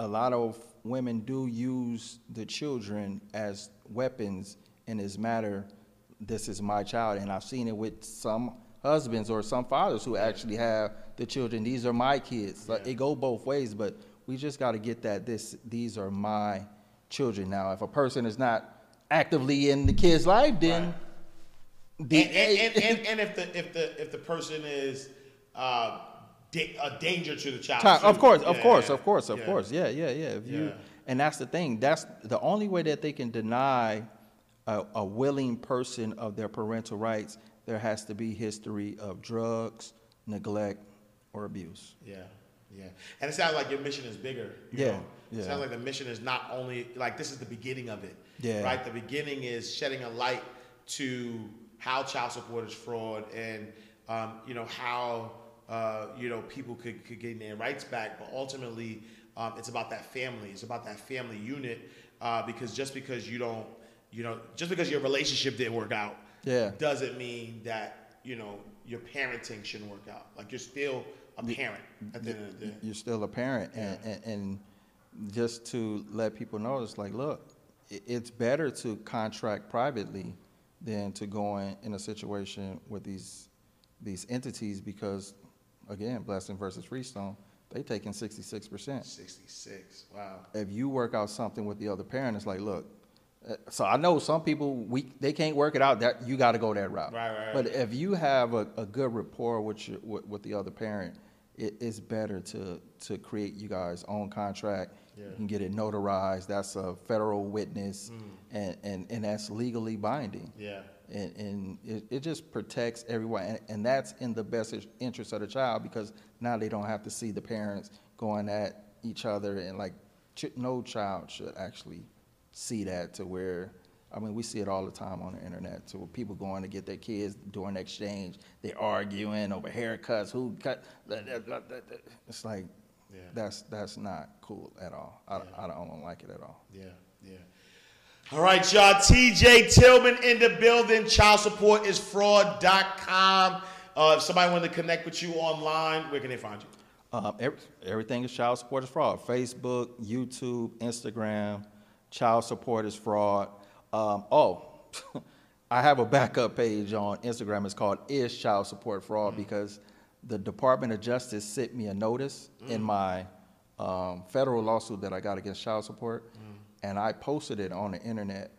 S3: a lot of women do use the children as weapons in this matter. This is my child, and I've seen it with some husbands or some fathers who actually have the children. These are my kids. Like, it go both ways, but we just got to get that this these are my children. Now, if a person is not actively in the kid's life, then
S4: right.
S3: the,
S4: and, and, and, and, and if the if the if the person is uh, da- a danger to the child,
S3: time, of course,
S4: yeah,
S3: of course,
S4: yeah,
S3: of course, of
S4: yeah.
S3: course, yeah, yeah, yeah. If you
S4: Yeah.
S3: and that's the thing. That's the only way that they can deny a, a willing person of their parental rights. There has to be history of drugs, neglect, or abuse.
S4: Yeah, yeah. And it sounds like your mission is bigger. You
S3: Yeah,
S4: know?
S3: yeah.
S4: It sounds like the mission is not only, like, this is the beginning of it.
S3: Yeah.
S4: Right? The beginning is shedding a light to how child support is fraud and, um, you know, how, uh, you know, people could, could gain their rights back. But ultimately, um, it's about that family. It's about that family unit uh, because just because you don't, you know, just because your relationship didn't work out,
S3: Yeah.
S4: doesn't mean that, you know, your parenting shouldn't work out. Like, you're still a parent at the end of the day.
S3: You're still a parent, and,
S4: Yeah.
S3: and, and just to let people know, it's like, look, it- it's better to contract privately than to go in, in a situation with these these entities because, again, Blessing versus Freestone, they taking sixty-six percent.
S4: sixty-six, wow.
S3: If you work out something with the other parent, it's like, look, uh, so I know some people, we they can't work it out, that you got to go that route.
S4: Right, right, right.
S3: But if you have a, a good rapport with, your, with with the other parent, it, it's better to to create you guys' own contract.
S4: Yeah.
S3: You can get it notarized. That's a federal witness, and, and, and that's legally binding.
S4: Yeah.
S3: And, and it, it just protects everyone, and, and that's in the best interest of the child because now they don't have to see the parents going at each other, and like ch- no child should actually see that to where, I mean, we see it all the time on the internet, to where people going to get their kids during exchange, they're arguing over haircuts, who cut, blah, blah, blah, blah, blah. It's like,
S4: Yeah.
S3: that's that's not cool at all. I, I, don't, I don't like it at all.
S4: Yeah, yeah. All right, y'all. T J Tillman in the building. child support is fraud dot com. Uh, if somebody wanted to connect with you online, where can they find you?
S3: Um, every, everything is Child Support is Fraud. Facebook, YouTube, Instagram, Child Support is Fraud. Um, oh, I have a backup page on Instagram. It's called Is Child Support Fraud mm-hmm. because the Department of Justice sent me a notice mm-hmm. in my um, federal lawsuit that I got against child support, mm-hmm. and I posted it on the internet,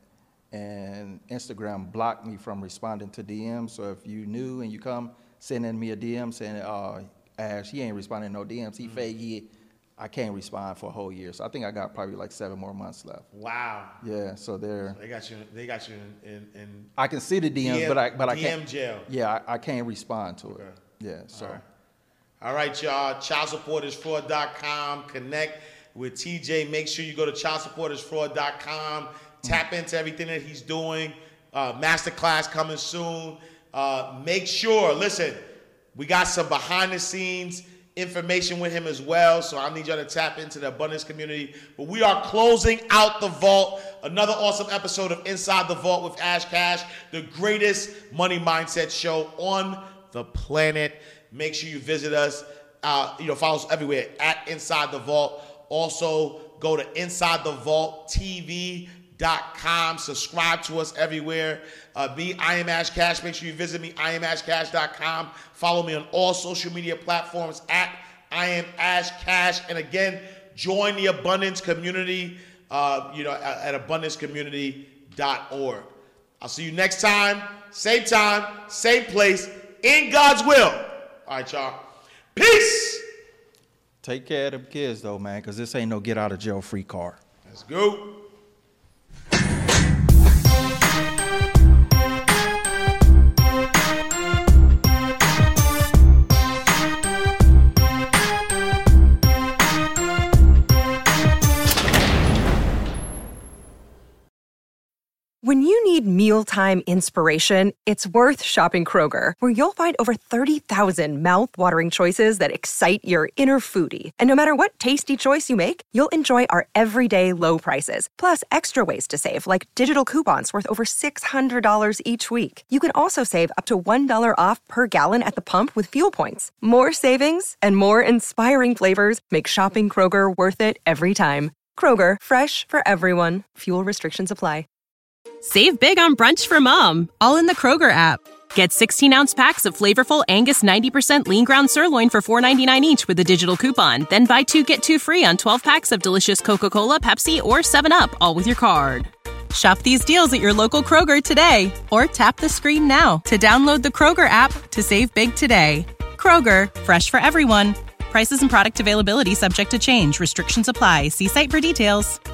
S3: and Instagram blocked me from responding to D Ms. So if you knew and you come sending me a D M saying, uh, Ash, he ain't responding to no D Ms, he mm-hmm. fake, he, I can't respond for a whole year. So I think I got probably like seven more months left.
S4: Wow.
S3: Yeah, so they're...
S4: They got you They got you in... in, in
S3: I can see the D Ms,
S4: D M,
S3: but I, but I
S4: D
S3: can't...
S4: M jail.
S3: Yeah, I, I can't respond to
S4: Okay.
S3: it. Yeah, so...
S4: All right. All right, y'all. child support is fraud dot com. Connect with T J. Make sure you go to child support is fraud dot com. Tap into everything that he's doing. Uh, masterclass coming soon. Uh, make sure, listen, we got some behind-the-scenes information with him as well, so I need y'all to tap into the abundance community. But we are closing out the vault. Another awesome episode of Inside the Vault with Ash Cash, the greatest money mindset show on the planet. Make sure you visit us. Uh, you know, follow us everywhere at Inside the Vault. Also, go to inside the vault t v dot com. Subscribe to us everywhere. Uh, me, I am Ash Cash. Make sure you visit me, I am ash cash dot com. Follow me on all social media platforms at I am Ash Cash. And again, join the Abundance community, uh, you know, at, at abundance community dot org. I'll see you next time. Same time, same place, in God's will. All right, y'all. Peace.
S3: Take care of them kids, though, man, because this ain't no get-out-of-jail-free car.
S4: Let's go.
S7: When you need mealtime inspiration, it's worth shopping Kroger, where you'll find over thirty thousand mouth-watering choices that excite your inner foodie. And no matter what tasty choice you make, you'll enjoy our everyday low prices, plus extra ways to save, like digital coupons worth over six hundred dollars each week. You can also save up to one dollar off per gallon at the pump with fuel points. More savings and more inspiring flavors make shopping Kroger worth it every time. Kroger, fresh for everyone. Fuel restrictions apply.
S2: Save big on brunch for mom, all in the Kroger app. Get sixteen-ounce packs of flavorful Angus ninety percent lean ground sirloin for four ninety-nine each with a digital coupon. Then buy two, get two free on twelve packs of delicious Coca-Cola, Pepsi, or seven up, all with your card. Shop these deals at your local Kroger today, or tap the screen now to download the Kroger app to save big today. Kroger, fresh for everyone. Prices and product availability subject to change. Restrictions apply. See site for details.